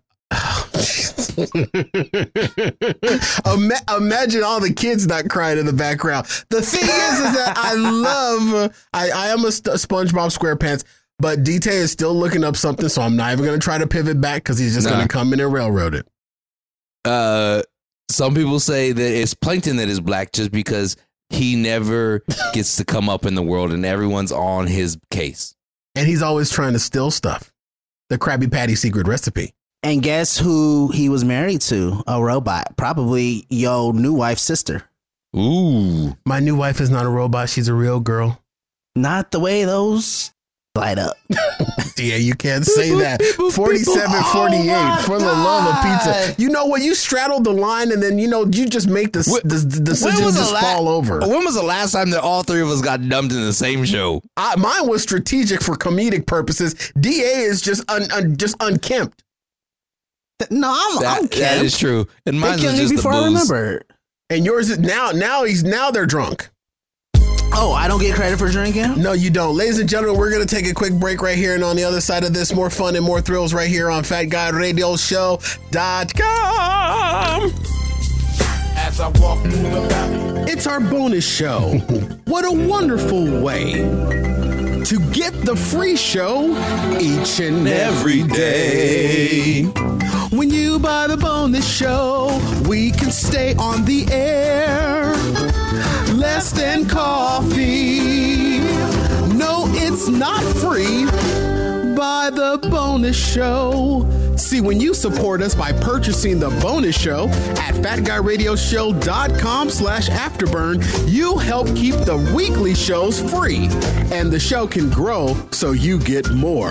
Ima- imagine all the kids not crying in the background. The thing is, is that I love. I, I am a st- SpongeBob SquarePants, but D T is still looking up something, so I'm not even going to try to pivot back because he's just Nah. going to come in and railroad it. Uh, some people say that it's Plankton that is black just because he never gets to come up in the world, and everyone's on his case. And he's always trying to steal stuff. The Krabby Patty secret recipe. And guess who he was married to? A robot. Probably yo new wife's sister. Ooh. My new wife is not a robot. She's a real girl. Not the way those light up. Yeah, you can't say that. forty-seven forty-eight for the love of pizza. You know what? You straddled the line and then, you know, you just make the, Wh- the, the decision was the just la- fall over. When was the last time that all three of us got dumped in the same show? I, mine was strategic for comedic purposes. D A is just un, un, just unkempt. No, I'm, That, I'm that Kemp. is true. And They mine killed was me just the before I booze. remember. And yours is now, now he's, now they're drunk. Oh, I don't get credit for drinking? No, you don't. Ladies and gentlemen, we're going to take a quick break right here. And on the other side of this, more fun and more thrills right here on Fat Guy Radio Show dot com. As I walk through the valley. It's our bonus show. What a wonderful way to get the free show each and every day. When you buy the bonus show, we can stay on the air. Less than coffee. No, it's not free. Buy the bonus show. See, when you support us by purchasing the bonus show at fat guy radio show dot com slash afterburn, you help keep the weekly shows free. And the show can grow so you get more.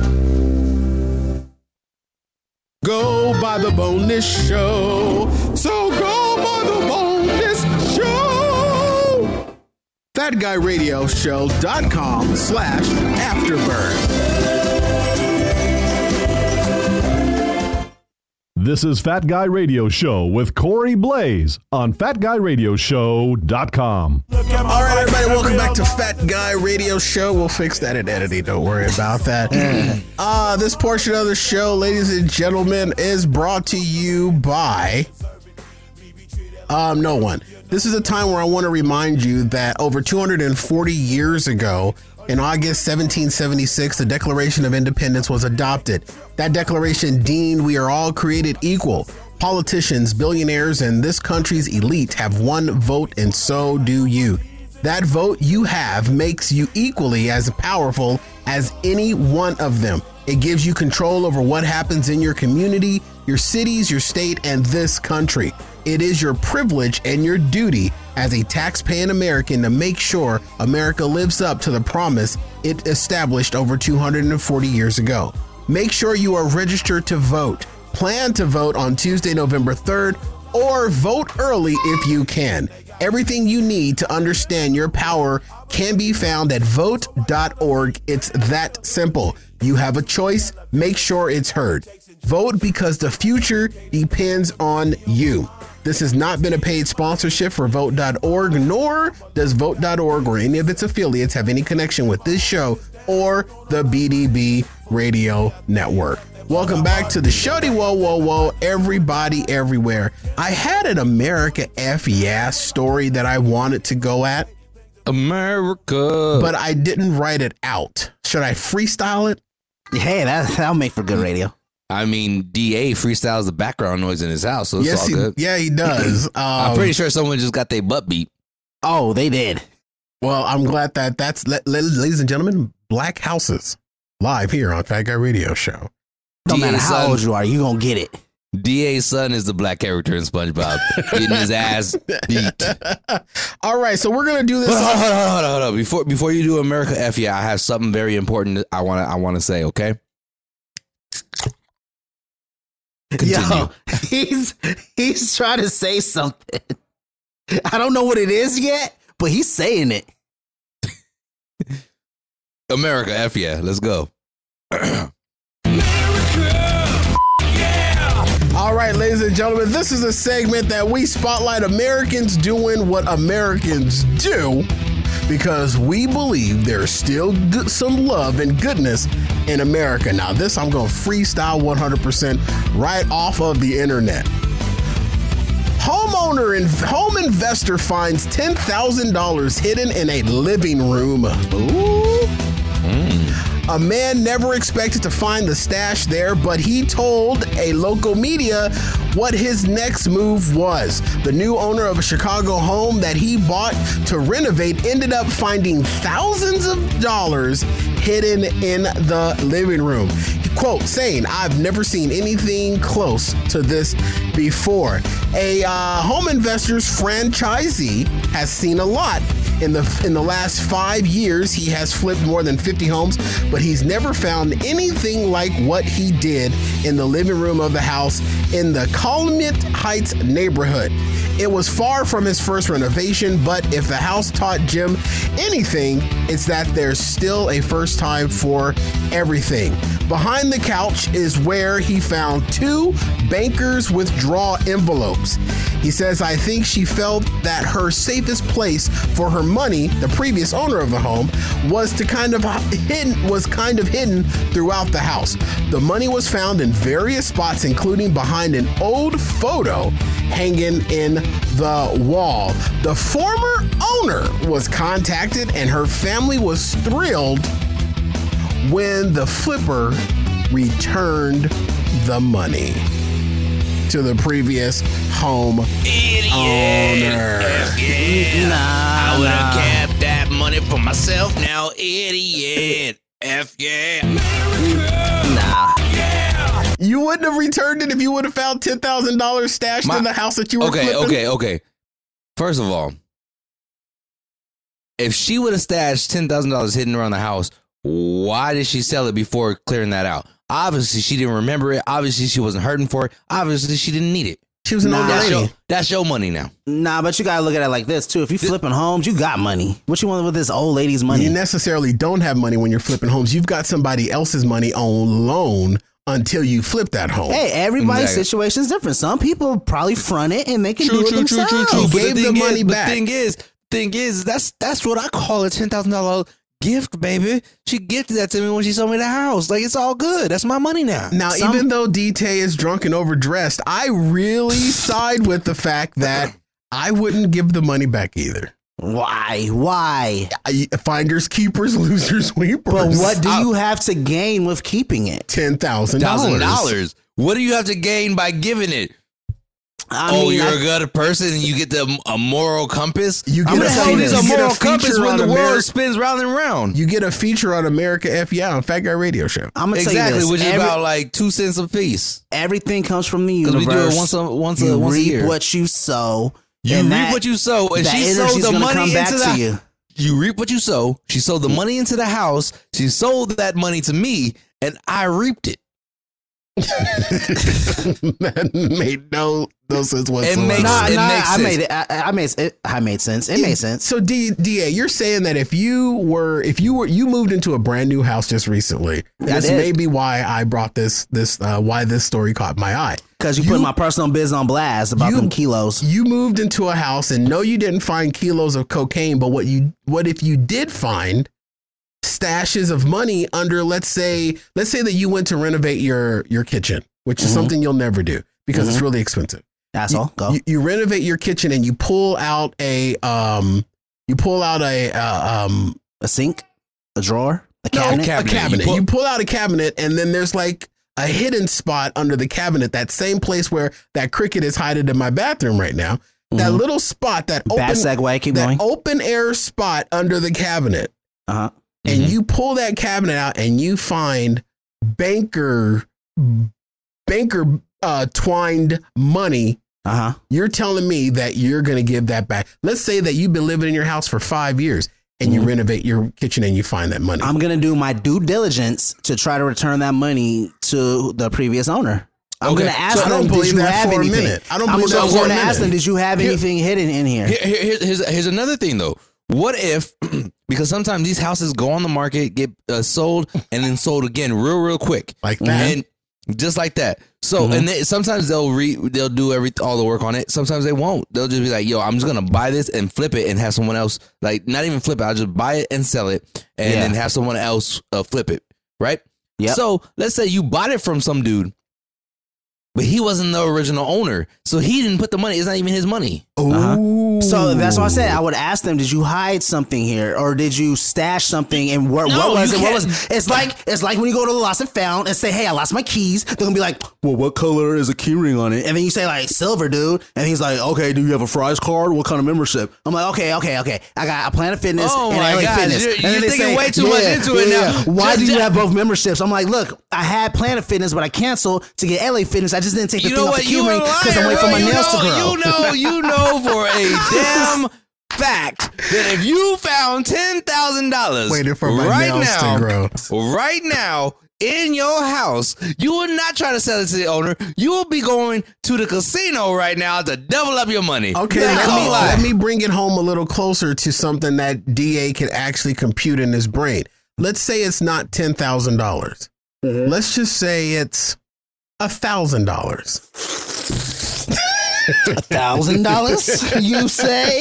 Go buy the bonus show. So go buy the bonus show. fat guy radio show dot com slash afterburn. This is Fat Guy Radio Show with Corey Blaze on fat guy radio show dot com. All right, everybody, welcome back to Fat Guy Radio Show. We'll fix that in editing. Don't worry about that. uh, this portion of the show, ladies and gentlemen, is brought to you by um, no one. This is a time where I want to remind you that over two hundred forty years ago, in August seventeen seventy-six, the Declaration of Independence was adopted. That declaration deemed we are all created equal. Politicians, billionaires, and this country's elite have one vote, and so do you. That vote you have makes you equally as powerful as any one of them. It gives you control over what happens in your community, your cities, your state, and this country. It is your privilege and your duty as a tax-paying American to make sure America lives up to the promise it established over two hundred forty years ago. Make sure you are registered to vote. Plan to vote on Tuesday, November third, or vote early if you can. Everything you need to understand your power can be found at vote dot org. It's that simple. You have a choice. Make sure it's heard. Vote because the future depends on you. This has not been a paid sponsorship for vote dot org, nor does vote dot org or any of its affiliates have any connection with this show or the B D B Radio Network. Welcome back to the Shody Whoa Whoa Whoa, everybody everywhere. I had an America F yeah story that I wanted to go at. America. But I didn't write it out. Should I freestyle it? Hey, that, that'll make for good radio. I mean, D A freestyles the background noise in his house, so it's yes, all he, good. yeah, he does. Um, I'm pretty sure someone just got their butt beat. Oh, they did. Well, I'm glad that that's, le- le- ladies and gentlemen, Black Houses, live here on Fat Guy Radio Show. No D A matter how son. old you are, you gonna get it. D A's son is the black character in SpongeBob, getting his ass beat. All right, so we're gonna do this. Hold on, hold on, hold on, hold on. Before before you do America F yeah, I have something very important I want to I want to say. Okay. Continue. Yo, he's he's trying to say something. I don't know what it is yet, but he's saying it. America F yeah, let's go. All right, ladies and gentlemen, this is a segment that we spotlight Americans doing what Americans do because we believe there's still good, some love and goodness in America. Now, this I'm going to freestyle one hundred percent right off of the internet. Homeowner and home investor finds ten thousand dollars hidden in a living room. Ooh. Mm. A man never expected to find the stash there, but he told a local media what his next move was. The new owner of a Chicago home that he bought to renovate ended up finding thousands of dollars hidden in the living room. Quote, saying, I've never seen anything close to this before. A uh, home investor's franchisee has seen a lot. In the in the last five years, he has flipped more than fifty homes, but he's never found anything like what he did in the living room of the house in the Calumet Heights neighborhood. It was far from his first renovation, but if the house taught Jim anything, it's that there's still a first time for everything. Behind the couch is where he found two banker's withdrawal envelopes. He says, I think she felt that her safest place for her money, the previous owner of the home, was to kind of hidden was kind of hidden throughout the house. The money was found in various spots, including behind an old photo hanging in the wall. The former owner was contacted and her family was thrilled when the flipper returned the money to the previous home Idiot. owner. Yeah. Nah, I would have nah. kept that money for myself now, idiot. F yeah. Nah. You wouldn't have returned it if you would have found ten thousand dollars stashed My- in the house that you were Okay, flipping? okay, okay. First of all, if she would have stashed ten thousand dollars hidden around the house, why did she sell it before clearing that out? Obviously, she didn't remember it. Obviously, she wasn't hurting for it. Obviously, she didn't need it. She was an Nah. old That's lady. your, that's your money now. Nah, but you gotta look at it like this too. If you flipping homes, you got money. What you want with this old lady's money? You necessarily don't have money when you're flipping homes. You've got somebody else's money on loan until you flip that home. Hey, everybody's Exactly. situation is different. Some people probably front it and they can do it themselves. He But gave the thing money is, back. The thing is, thing is, that's that's what I call a ten thousand dollar gift, baby. She gifted that to me when she sold me the house. Like, it's all good. That's my money now. Now, Some- even though D-Tay is drunk and overdressed, I really side with the fact that I wouldn't give the money back either. Why? Why? I, finders, keepers, losers, weepers. But what do you have to gain with keeping it? ten thousand Thousand dollars. dollars. What do you have to gain by giving it? I oh, mean, you're I- a good person and you get the a moral compass. You How get the a hell feature- is you a get a moral compass feature when on the world America- spins round and round? You get a feature on America F Y on Fat Guy Radio Show. I'm gonna tell you Exactly, this. which is Every- about like two cents a piece. everything comes from the 'Cause universe. we do it once a once a you once a reap year. what you sow. You and reap that- what you sow, and that she energy's sold the gonna money come back into to the. you. You reap what you sow. She sold the money into the house. She sold that money to me, and I reaped it. That made no no sense whatsoever. makes- Nah, it nah, makes I sense. made it. I, I made it. I made sense. It made sense. So D, DA, you're saying that if you were if you were you moved into a brand new house just recently, I this did. may be why I brought this this uh, why this story caught my eye. Because you, put my personal biz on blast about you- them kilos. You moved into a house and no, you didn't find kilos of cocaine, but what you what if you did find stashes of money under, let's say, let's say that you went to renovate your your kitchen, which is Mhm. something you'll never do because it's Mhm. really expensive. Asshole, go. You, you renovate your kitchen and you pull out a um you pull out a uh, um a sink, a drawer, a no, cabinet. a cabinet. You You, pull- pull out a cabinet and then there's like a hidden spot under the cabinet, that same place where that cricket is hiding in my bathroom right now. That Mhm. little spot, that open, Bad segue. Keep that going. open air spot under the cabinet. Uh huh. And Mhm. you pull that cabinet out and you find banker banker uh, twined money. Uh huh. You're telling me that you're going to give that back. Let's say that you've been living in your house for five years and you mm-hmm. renovate your kitchen and you find that money. I'm going to do my due diligence to try to return that money to the previous owner. I'm okay. going to ask so them, I don't believe did you that have for anything? A minute. I don't I'm believe that for going a to ask minute. them, did you have anything here, hidden in here? here, here here's, here's, here's another thing, though. What if, because sometimes these houses go on the market, get uh, sold, and then sold again real, real quick. Like that. And just like that. So, Mm-hmm. and they, sometimes they'll re, they'll do every all the work on it. Sometimes they won't. They'll just be like, yo, I'm just going to buy this and flip it and have someone else, like, not even flip it. I'll just buy it and sell it and Yeah. then have someone else uh, flip it. Right? Yep. So, let's say you bought it from some dude, but he wasn't the original owner. So, he didn't put the money. It's not even his money. Uh-huh. So that's what I said. I would ask them, did you hide something here, or did you stash something? And where, No, what was you it? What was can't. it? It's like it's like when you go to the lost and found and say, "Hey, I lost my keys." They're gonna be like, "Well, what color is a key ring on it?" And then you say like silver, dude. And he's like, "Okay, do you have a Fry's card? What kind of membership?" I'm like, "Okay, okay, okay. I got a Planet Fitness Oh and my L A God, Fitness." you're- And then you're they thinking say, way too much into it now. Why Just- do you just- have both memberships? I'm like, look, I had Planet Fitness, but I canceled to get L A Fitness. I just didn't take the You thing know off what? the key You ring a liar, because I'm waiting for my bro. nails you to know, grow. You know, you know for a damn fact that if you found ten thousand dollars Waiting for my right nails now, to grow. right now in your house, you will not try to sell it to the owner. You will be going to the casino right now to double up your money. Okay, Not let gonna me, lie. let me bring it home a little closer to something that D A can actually compute in his brain. Let's say it's not ten thousand dollars. Mm-hmm. Let's just say it's one thousand dollars. A thousand dollars, you say?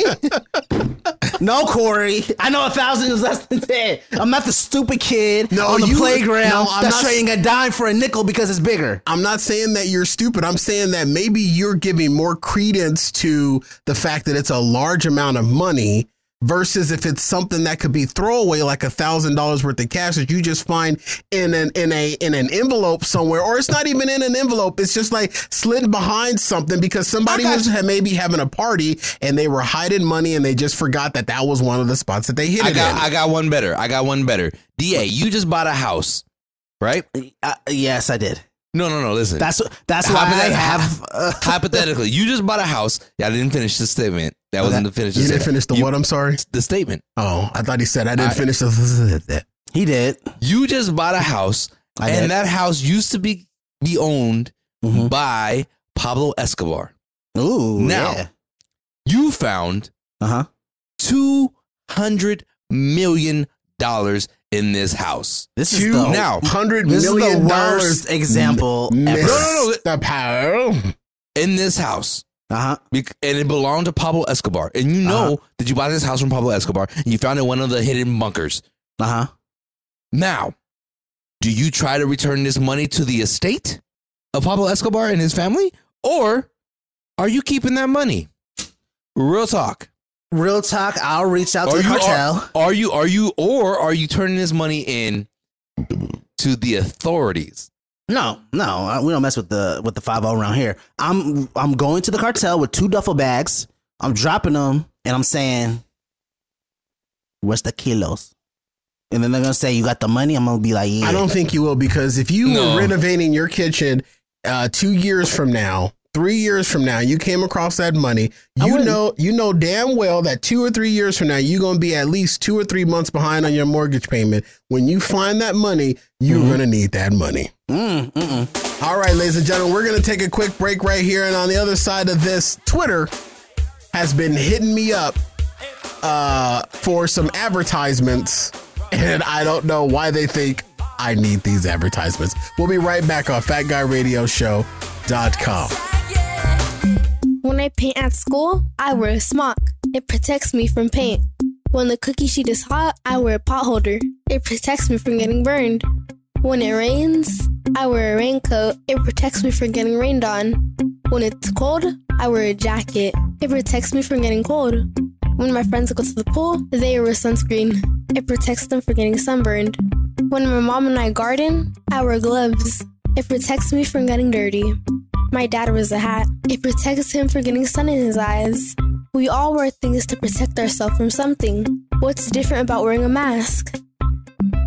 No, Corey. I know a thousand is less than ten. I'm not the stupid kid No, on the you- playground no, I'm that's not- trading a dime for a nickel because it's bigger. I'm not saying that you're stupid. I'm saying that maybe you're giving more credence to the fact that it's a large amount of money versus if it's something that could be throwaway, like a thousand dollars worth of cash that you just find in an in a in an envelope somewhere, or it's not even in an envelope. It's just like slid behind something because somebody was ha- maybe having a party and they were hiding money and they just forgot that that was one of the spots that they hid I it got, in. I got one better. I got one better. D A, you just bought a house, right? Uh, yes, I did. No, no, no. Listen. That's that's why I Hypothet- have. Uh, Hypothetically, you just bought a house. Yeah, I didn't finish the statement. That wasn't the finish. You didn't finish the You- what? I'm sorry. The statement. Oh, I thought he said I didn't I- finish the. he did. You just bought a house, I and did. that house used to be be owned Mhm. by Pablo Escobar. Ooh, Now, yeah. you found Uh huh. two hundred million dollars in this house. This is Two the Now, hundred this is the million worst dollars example ever. Miss No, no, no. the power. in this house. Uh huh. Bec- And it belonged to Pablo Escobar. And you know Uh-huh. that you bought this house from Pablo Escobar and you found it in one of the hidden bunkers. Uh huh. Now, do you try to return this money to the estate of Pablo Escobar and his family? Or are you keeping that money? Real talk. Real talk. I'll reach out to Are the you, cartel. are, are you, are you, or are you turning this money in to the authorities? No, no, uh, we don't mess with the with the five oh around here. I'm I'm going to the cartel with two duffel bags. I'm dropping them, and I'm saying, "Where's the kilos?" And then they're gonna say, "You got the money." I'm gonna be like, "Yeah." I don't think you will, because if you No. were renovating your kitchen uh, two years from now, three years from now, you came across that money, I you wouldn't. know, you know damn well that two or three years from now, you're going to be at least two or three months behind on your mortgage payment. When you find that money, you're Mm-hmm. going to need that money. Mm, mm-mm. All right, ladies and gentlemen, we're going to take a quick break right here. And on the other side of this, Twitter has been hitting me up uh, for some advertisements. And I don't know why they think I need these advertisements. We'll be right back on fat guy radio show dot com. When I paint at school, I wear a smock. It protects me from paint. When the cookie sheet is hot, I wear a pot holder. It protects me from getting burned. When it rains, I wear a raincoat. It protects me from getting rained on. When it's cold, I wear a jacket. It protects me from getting cold. When my friends go to the pool, they wear sunscreen. It protects them from getting sunburned. When my mom and I garden, I wear gloves. It protects me from getting dirty. My dad wears a hat. It protects him from getting sun in his eyes. We all wear things to protect ourselves from something. What's different about wearing a mask?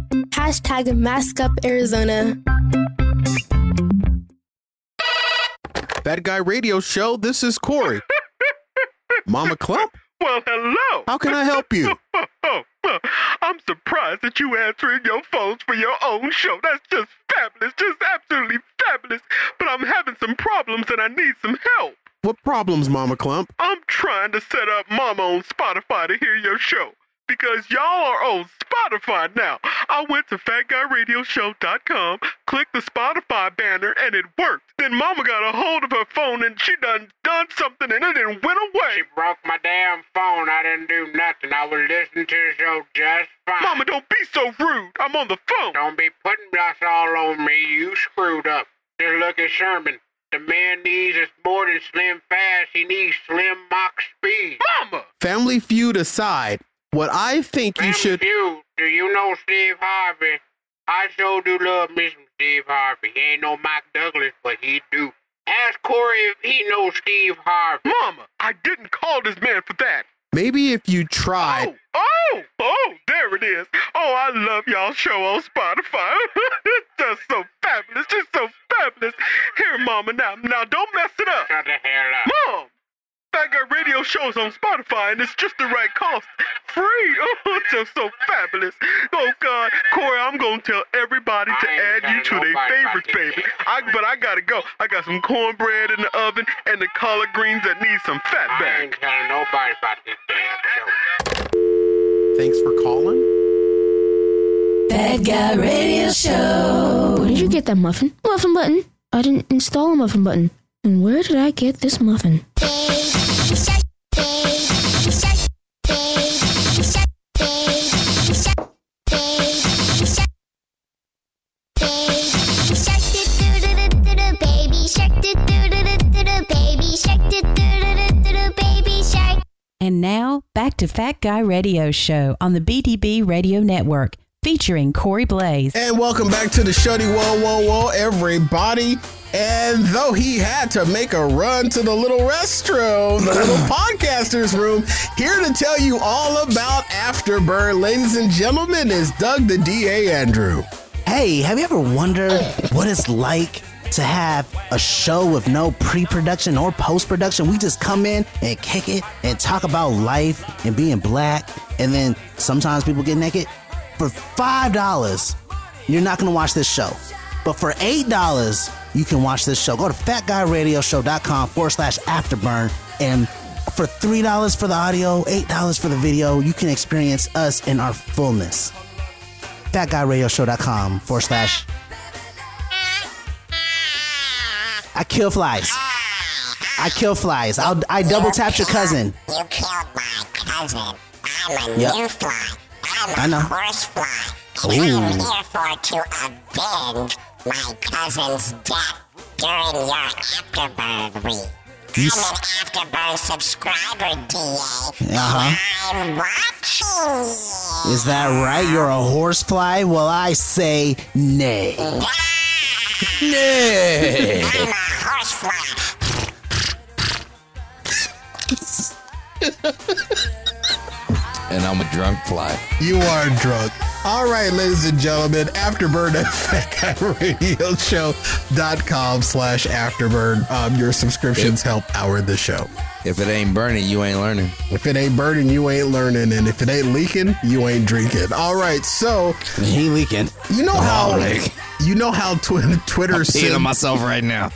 Hashtag Mask Up Arizona. Fat Guy Radio Show. This is Corey. Mama Clump? Well, hello. How can I help you? I'm surprised that you answering your phones for your own show. That's just fabulous, just absolutely fabulous. But I'm having some problems and I need some help. What problems, Mama Clump? I'm trying to set up Mama on Spotify to hear your show. Because y'all are on Spotify now. I went to fat guy radio show dot com, clicked the Spotify banner, and it worked. Then Mama got a hold of her phone, and she done done something, and it done went away. She broke my damn phone. I didn't do nothing. I was listening to the show just fine. Mama, don't be so rude. I'm on the phone. Don't be putting dust all on me. You screwed up. Just look at Sherman. The man needs is more than Slim Fast. He needs Slim Mach Speed. Mama! Family Feud aside, what I think Family you should... Feud. Do you know Steve Harvey? I sure do love me some Steve Harvey. He ain't no Mike Douglas, but he do. Ask Corey if he knows Steve Harvey. Mama, I didn't call this man for that. Maybe if you tried... Oh, oh, oh, there it is. Oh, I love y'all show on Spotify. It's just so fabulous, just so fabulous. Here, Mama, now, now don't mess it up. Shut the hell up. Mom, Fat Guy Radio Show's on Spotify, and it's just the right cost. Free. Oh, it's just so fabulous. Oh, God. Corey, I'm going to tell everybody to add you to their favorites, baby. I, but I got to go. I got some cornbread in the oven and the collard greens that need some fat back. I ain't telling nobody about this damn show. Thanks for calling. Fat Guy Radio Show. Where did you get that muffin? Muffin button. I didn't install a muffin button. And where did I get this muffin? And now, back to Fat Guy Radio Show on the B D B Radio Network, featuring Corey Blaze. And welcome back to the Shuddy Whoa Whoa Whoa, everybody. And though he had to make a run to the little restroom, the little podcasters room, here to tell you all about Afterburn, ladies and gentlemen, is Doug the D A Andrew. Hey, have you ever wondered what it's like to have a show with no pre-production or post-production? We just come in and kick it and talk about life and being black, and then sometimes people get naked. For five dollars, you're not going to watch this show. But for eight dollars, you can watch this show. Go to fat guy radio show dot com forward slash afterburn, and for three dollars for the audio, eight dollars for the video, you can experience us in our fullness. fat guy radio show dot com forward slash I kill flies. I kill flies. I'll, I double tap your cousin. You killed my cousin. I'm a Yep. new fly. I'm a I know. horse fly. And Ooh. I'm here for to avenge my cousin's death during your Afterburn week. You I'm s- an Afterburn subscriber, D A. Uh-huh. I'm watching you. Is that right? You're a horsefly? Well, I say nay. Nay. I'm a horsefly. And I'm a drunk fly. You are drunk. All right, ladies and gentlemen, Afterburn at fat guy radio show dot com slash Afterburn. Um, your subscriptions help power the show. If it ain't burning, you ain't learning. If it ain't burning, you ain't learning. And if it ain't leaking, you ain't drinking. All right, so he leaking. You know how you know how tw- Twitter I'm sent- peeing on myself right now.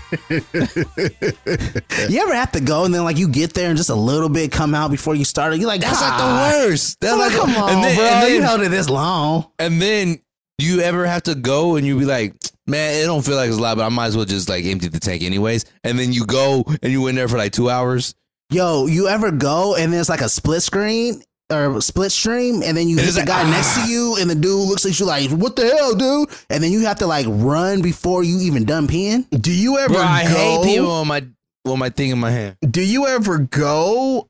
You ever have to go and then like you get there and just a little bit come out before you start? You're like, That's like the "God." worst. That's I'm like like, come on, and then, bro. and then- you held it this long. And then you ever have to go and you be like, man, it don't feel like it's a lot, but I might as well just like empty the tank anyways. And then you go and you in there for like two hours. Yo, you ever go and there's like a split screen or split stream, and then you And hit it's the like, guy ah. next to you, and the dude looks at you like, "What the hell, dude?" And then you have to like run before you even done peeing. Do you ever Bro, I go? hate people on my with my thing in my hand. Do you ever go?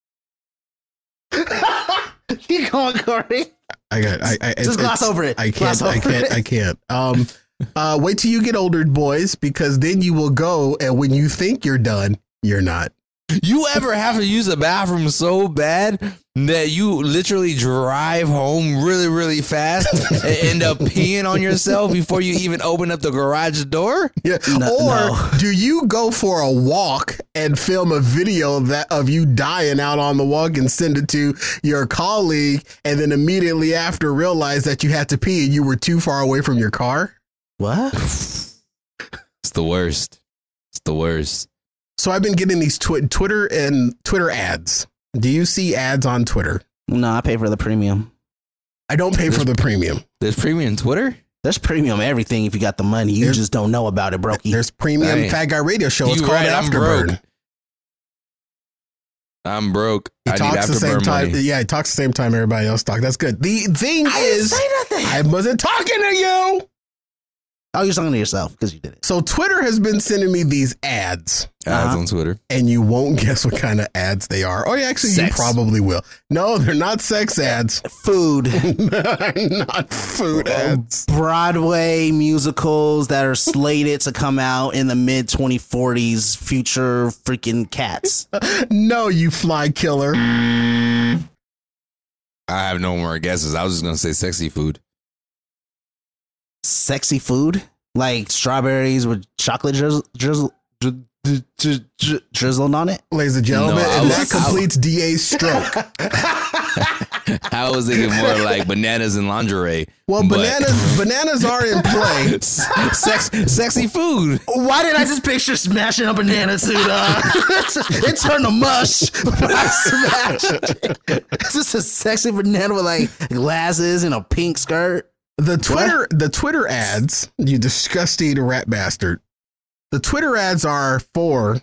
Keep going, Corey. I got. I, I Just it's- gloss over it. I can't. Gloss I over can't. it. I can't. Um. Uh. Wait till you get older, boys, because then you will go, and when you think you're done, you're not. You ever have to use the bathroom so bad that you literally drive home really, really fast and end up peeing on yourself before you even open up the garage door? Yeah. No, or no. do you go for a walk and film a video that of you dying out on the walk and send it to your colleague and then immediately after realize that you had to pee and you were too far away from your car? What? It's the worst. It's the worst. So I've been getting these tw- Twitter and Twitter ads. Do you see ads on Twitter? No, I pay for the premium. I don't pay there's, for the premium. There's premium Twitter? There's premium everything if you got the money. You there's, just don't know about it, brokey. There's premium hey, Fat Guy Radio Show. It's called right, Afterburn. I'm broke. I'm broke. He I talks need the same Afterburn time. money. Yeah, he talks the same time everybody else talks. That's good. The thing I is, didn't say nothing. I wasn't talking to you. Oh, you're talking to yourself because you did it. So Twitter has been sending me these ads. Ads Uh-huh. on Twitter. And you won't guess what kind of ads they are. Oh, yeah, actually, Sex. you probably will. No, they're not sex ads. Food. Not food ads. Broadway musicals that are slated to come out in the mid twenty forties, future freaking cats. No, you fly killer. I have no more guesses. I was just going to say sexy food. Sexy food? Like strawberries with chocolate drizzle, drizzle, dri- dri- dri- dri- drizzled on it? Ladies and gentlemen, No, I and was- that completes D A's stroke. I was thinking more like bananas and lingerie. Well, but- bananas bananas are in play. Sex, sexy food. Why did I just picture smashing a banana suit? Uh, it turned to mush when I smashed it. It's just a sexy banana with like glasses and a pink skirt. The Twitter the Twitter ads, you disgusting rat bastard. The Twitter ads are for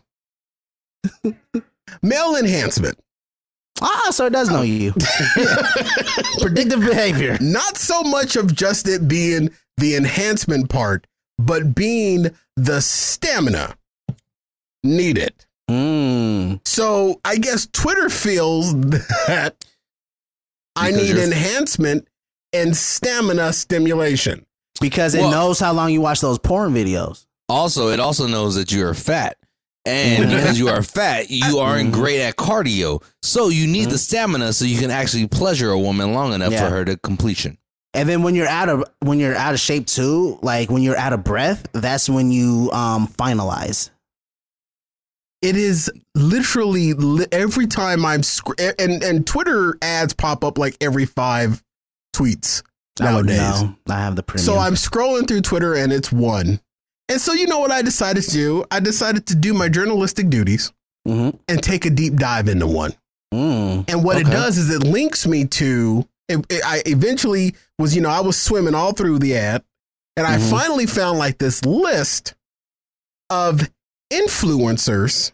male enhancement. Ah, so it does know you. Predictive behavior. Not so much of just it being the enhancement part, but being the stamina needed. Mm. So I guess Twitter feels that I Because need you're- enhancement and stamina stimulation. Because it Well- knows how long you watch those porn videos. Also, it also knows that you are fat. And because you are fat, you aren't great at cardio. So you need the stamina so you can actually pleasure a woman long enough Yeah. for her to completion. And then when you're out of when you're out of shape too, like when you're out of breath, that's when you um finalize. It is literally li- every time I'm sc- and and Twitter ads pop up like every five tweets nowadays. Oh, no, I have the premium. So I'm scrolling through Twitter and it's one. And so you know what I decided to do? I decided to do my journalistic duties mm-hmm. and take a deep dive into one. Mm, and what okay. it does is it links me to. It, it, I eventually was, you know, I was swimming all through the ad, and I Mhm. finally found like this list of influencers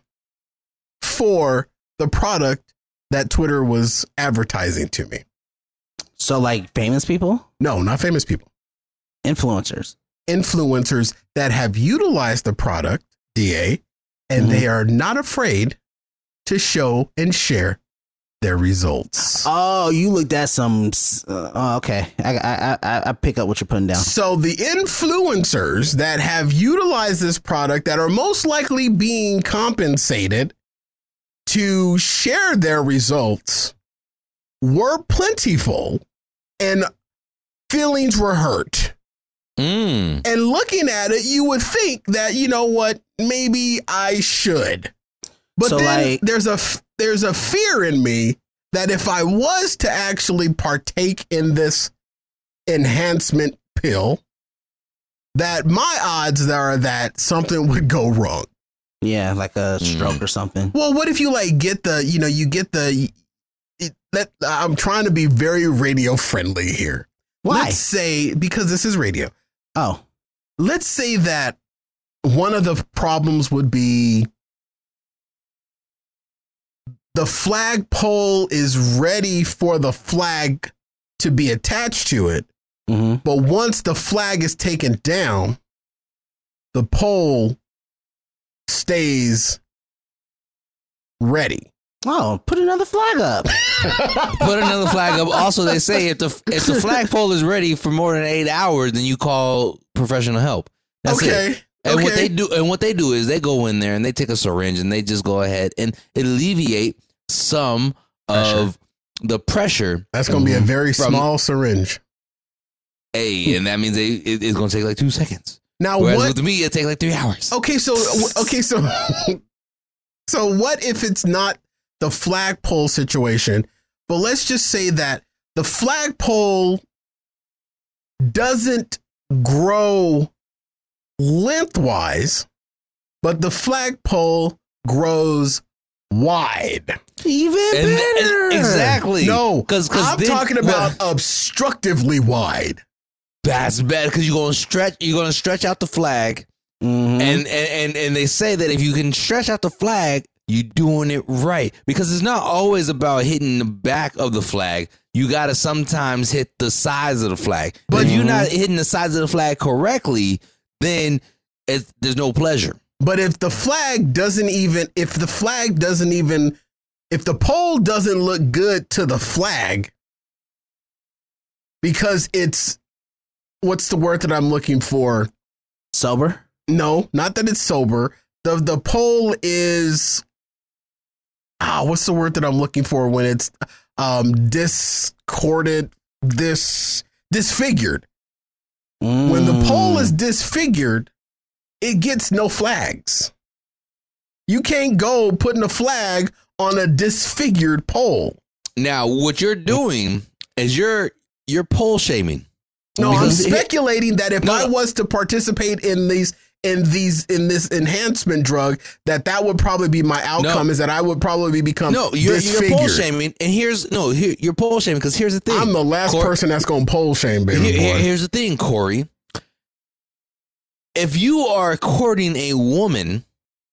for the product that Twitter was advertising to me. So like famous people? No, not famous people. Influencers. Influencers that have utilized the product, D A, and Mhm. they are not afraid to show and share their results. Oh, you looked at some. Uh, oh, okay, I, I I I pick up what you're putting down. So the influencers that have utilized this product that are most likely being compensated to share their results were plentiful, and feelings were hurt. Mm. And looking at it, you would think that, you know what, maybe I should. But So, then like- there's a f- there's a fear in me that if I was to actually partake in this enhancement pill, that my odds are that something would go wrong. Yeah, like a stroke or something. Well, what if you like get the, you know, you get the, it, let, I'm trying to be very radio friendly here. Why? Let's say, because this is radio. Oh. Let's say that one of the problems would be the flagpole is ready for the flag to be attached to it. Mm-hmm. But once the flag is taken down, the pole stays ready. Oh, put another flag up. Put another flag up. Also, they say if the if the flagpole is ready for more than eight hours, then you call professional help. That's okay. it. And Okay. what they do, and what they do is they go in there and they take a syringe and they just go ahead and alleviate some of the pressure. That's going to be a very from- small syringe. Hey, and that means they, it, it's going to take like two seconds. Now, Whereas what? with me, it take like three hours. Okay, so okay, so so what if it's not the flagpole situation? But let's just say that the flagpole doesn't grow lengthwise, but the flagpole grows wide. Even And- and- better. exactly. No, 'Cause- 'cause I'm then- talking about well- obstructively wide. That's bad because you're going to stretch. You're going to stretch out the flag, Mhm. and, and and and they say that if you can stretch out the flag, you're doing it right. Because it's not always about hitting the back of the flag. You got to sometimes hit the sides of the flag. But if you're not hitting the sides of the flag correctly, then it's, there's no pleasure. But if the flag doesn't even, if the flag doesn't even, if the pole doesn't look good to the flag, because it's, what's the word that I'm looking for? Sober? No, not that it's sober. The the pole is, ah, what's the word that I'm looking for when it's um discorded, this disfigured. When the pole is disfigured, it gets no flags. You can't go putting a flag on a disfigured pole. Now, what you're doing is you're you're pole shaming. No, I'm Because- speculating that if No, I no. was to participate in these in these in this enhancement drug, that that would probably be my outcome. No. Is that I would probably become No, you're, you're disfigured. pole shaming, and here's no, here, you're pole shaming because here's the thing. I'm the last Cor- person that's going to pole shame, baby Here- here- boy. here's the thing, Corey. If you are courting a woman,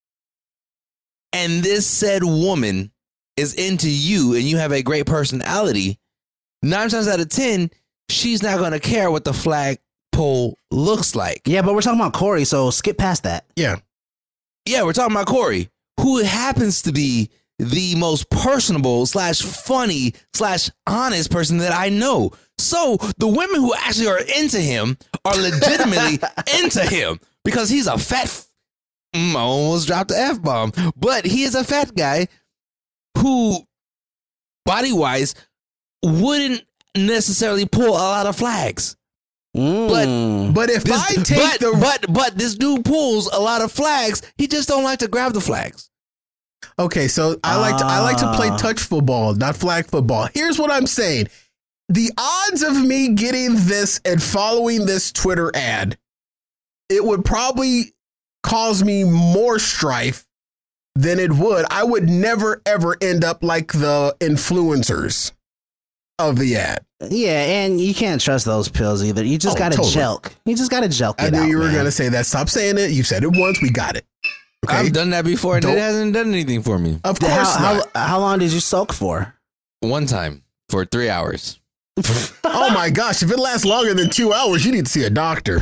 and this said woman is into you, and you have a great personality, nine times out of ten, she's not going to care what the flagpole looks like. Yeah, but we're talking about Corey, so skip past that. Yeah. Yeah, we're talking about Corey, who happens to be the most personable slash funny slash honest person that I know. So the women who actually are into him are legitimately into him because he's a fat. F- mm, I almost dropped the F bomb, but he is a fat guy who, body wise, wouldn't necessarily pull a lot of flags. But But if this, I take but, the but but this dude pulls a lot of flags. He just don't like to grab the flags. Okay, so I like to I like to play Ah. touch football, not flag football. Here's what I'm saying. The odds of me getting this and following this Twitter ad, it would probably cause me more strife than it would. I would never ever end up like the influencers of the ad. Yeah, and you can't trust those pills either. You just Oh, gotta totally. jelk. You just gotta jelk I it knew out, you were man. going to say that. Stop saying it. You said it once. We got it. Okay. I've done that before, and Don't- it hasn't done anything for me. Of How, course how, not. how long did you soak for? One time for three hours. Oh my gosh! If it lasts longer than two hours, you need to see a doctor.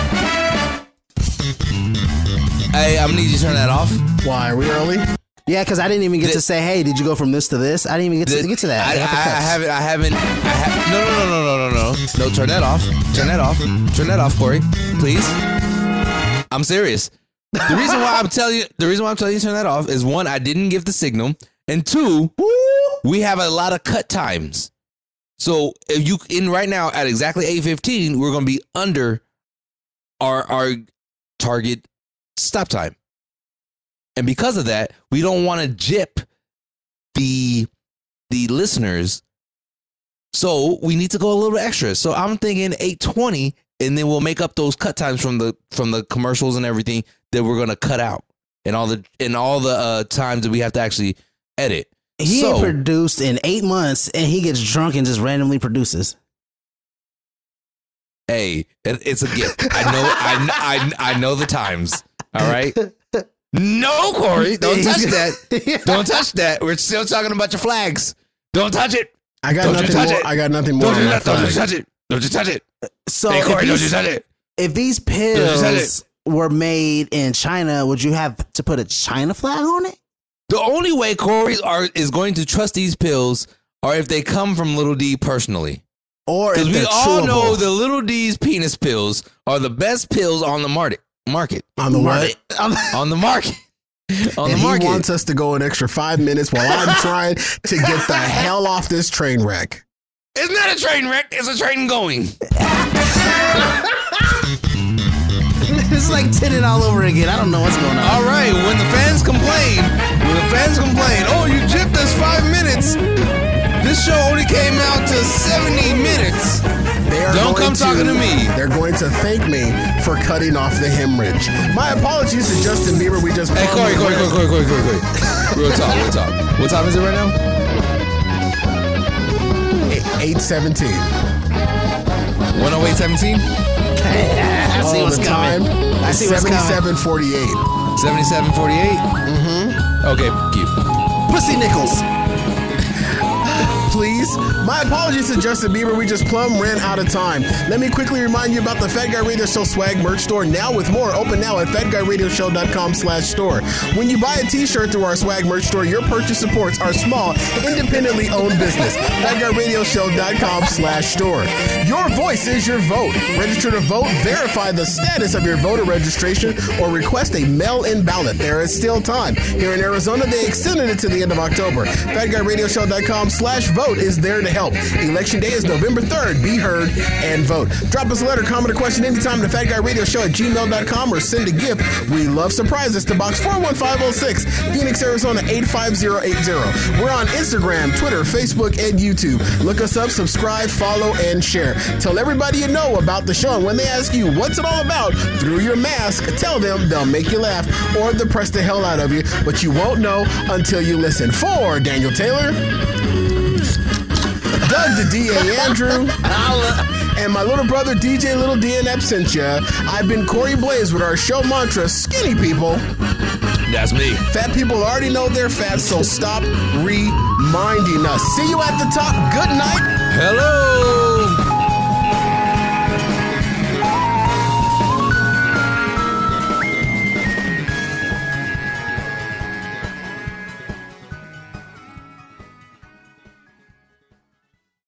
Hey, I'm gonna need you to turn that off. Why are we early? Yeah, because I didn't even get The- to say, hey, did you go from this to this? I didn't even get to The- get to that. I, I, got the I cuts. haven't. I haven't. I ha- no, no, no, no, no, no, no. No, turn that off. Turn that off. Turn that off, Corey. Please. I'm serious. The reason why I'm telling you, the reason why I'm telling you to turn that off is one, I didn't give the signal, and two, we have a lot of cut times. So if you in right now at exactly eight fifteen, we're gonna be under our our target stop time. And because of that, we don't want to jip the the listeners. So we need to go a little bit extra. So I'm thinking eight twenty, and then we'll make up those cut times from the from the commercials and everything that we're gonna cut out, and all the and all the uh, times that we have to actually edit. He so, ain't produced in eight months, and he gets drunk and just randomly produces. hey, it, it's a gift. I know. I, I I know the times. All right. No, Corey, don't touch that. Don't touch that. We're still talking about your flags. Don't touch it. I got Don't you nothing touch more. it. I got nothing more. Don't on you, my not, don't you flag. touch it. Don't you touch it. So Hey, if Corey, don't you these, touch it. if these Don't you touch pills were made in China, would you have to put a China flag on it? The only way Corey are, is going to trust these pills are if they come from Little D personally. Or if Because we they're all chewable. know the Little D's penis pills are the best pills on the market. market. On the what? On the market. On and the market. He wants us to go an extra five minutes while I'm trying to get the hell off this train wreck. It's not a train wreck. It's a train going. It's like tinted all over again. I don't know what's going on. All right. When the fans complain, when the fans complain, oh, you gypped us five minutes. This show only came out to seventy minutes. They are Don't come to, talking to me. They're going to thank me for cutting off the hemorrhage. My apologies to Justin Bieber. We just hey Corey, Corey, Corey, Corey, Corey, Corey, Corey. Real talk, real talk. What time is it right now? eight seventeen. one oh eight seventeen. I see oh, what's the coming. time. I see what's coming. seventy-seven forty-eight. seventy-seven forty-eight. Mm-hmm. Okay, cute. Pussy nickels. Please. My apologies to Justin Bieber. We just plumb ran out of time. Let me quickly remind you about the Fat Guy Radio Show swag merch store now with more. Open now at fat guy radio show dot com slash store. When you buy a t-shirt through our swag merch store, your purchase supports our small, independently owned business. fat guy radio show dot com slash store. Your voice is your vote. Register to vote, verify the status of your voter registration, or request a mail-in ballot. There is still time. Here in Arizona, they extended it to the end of October. fat guy radio show dot com slash vote is there to help. Election day is November third. Be heard and vote. Drop us a letter, comment, or question anytime to fat guy radio show at gmail dot com or send a gift. We love surprises to box four one five oh six, Phoenix, Arizona eight five zero eight zero. We're on Instagram, Twitter, Facebook, and YouTube. Look us up, subscribe, follow, and share. Tell everybody you know about the show. And when they ask you what's it all about, through your mask, tell them. They'll make you laugh or depress the hell out of you, but you won't know until you listen. For Daniel Taylor, Doug the D A Andrew, and my little brother D J Little D in absentia, I've been Corey Blaze with our show mantra, skinny people. That's me. Fat people already know they're fat, so stop reminding us. See you at the top. Good night. Hello.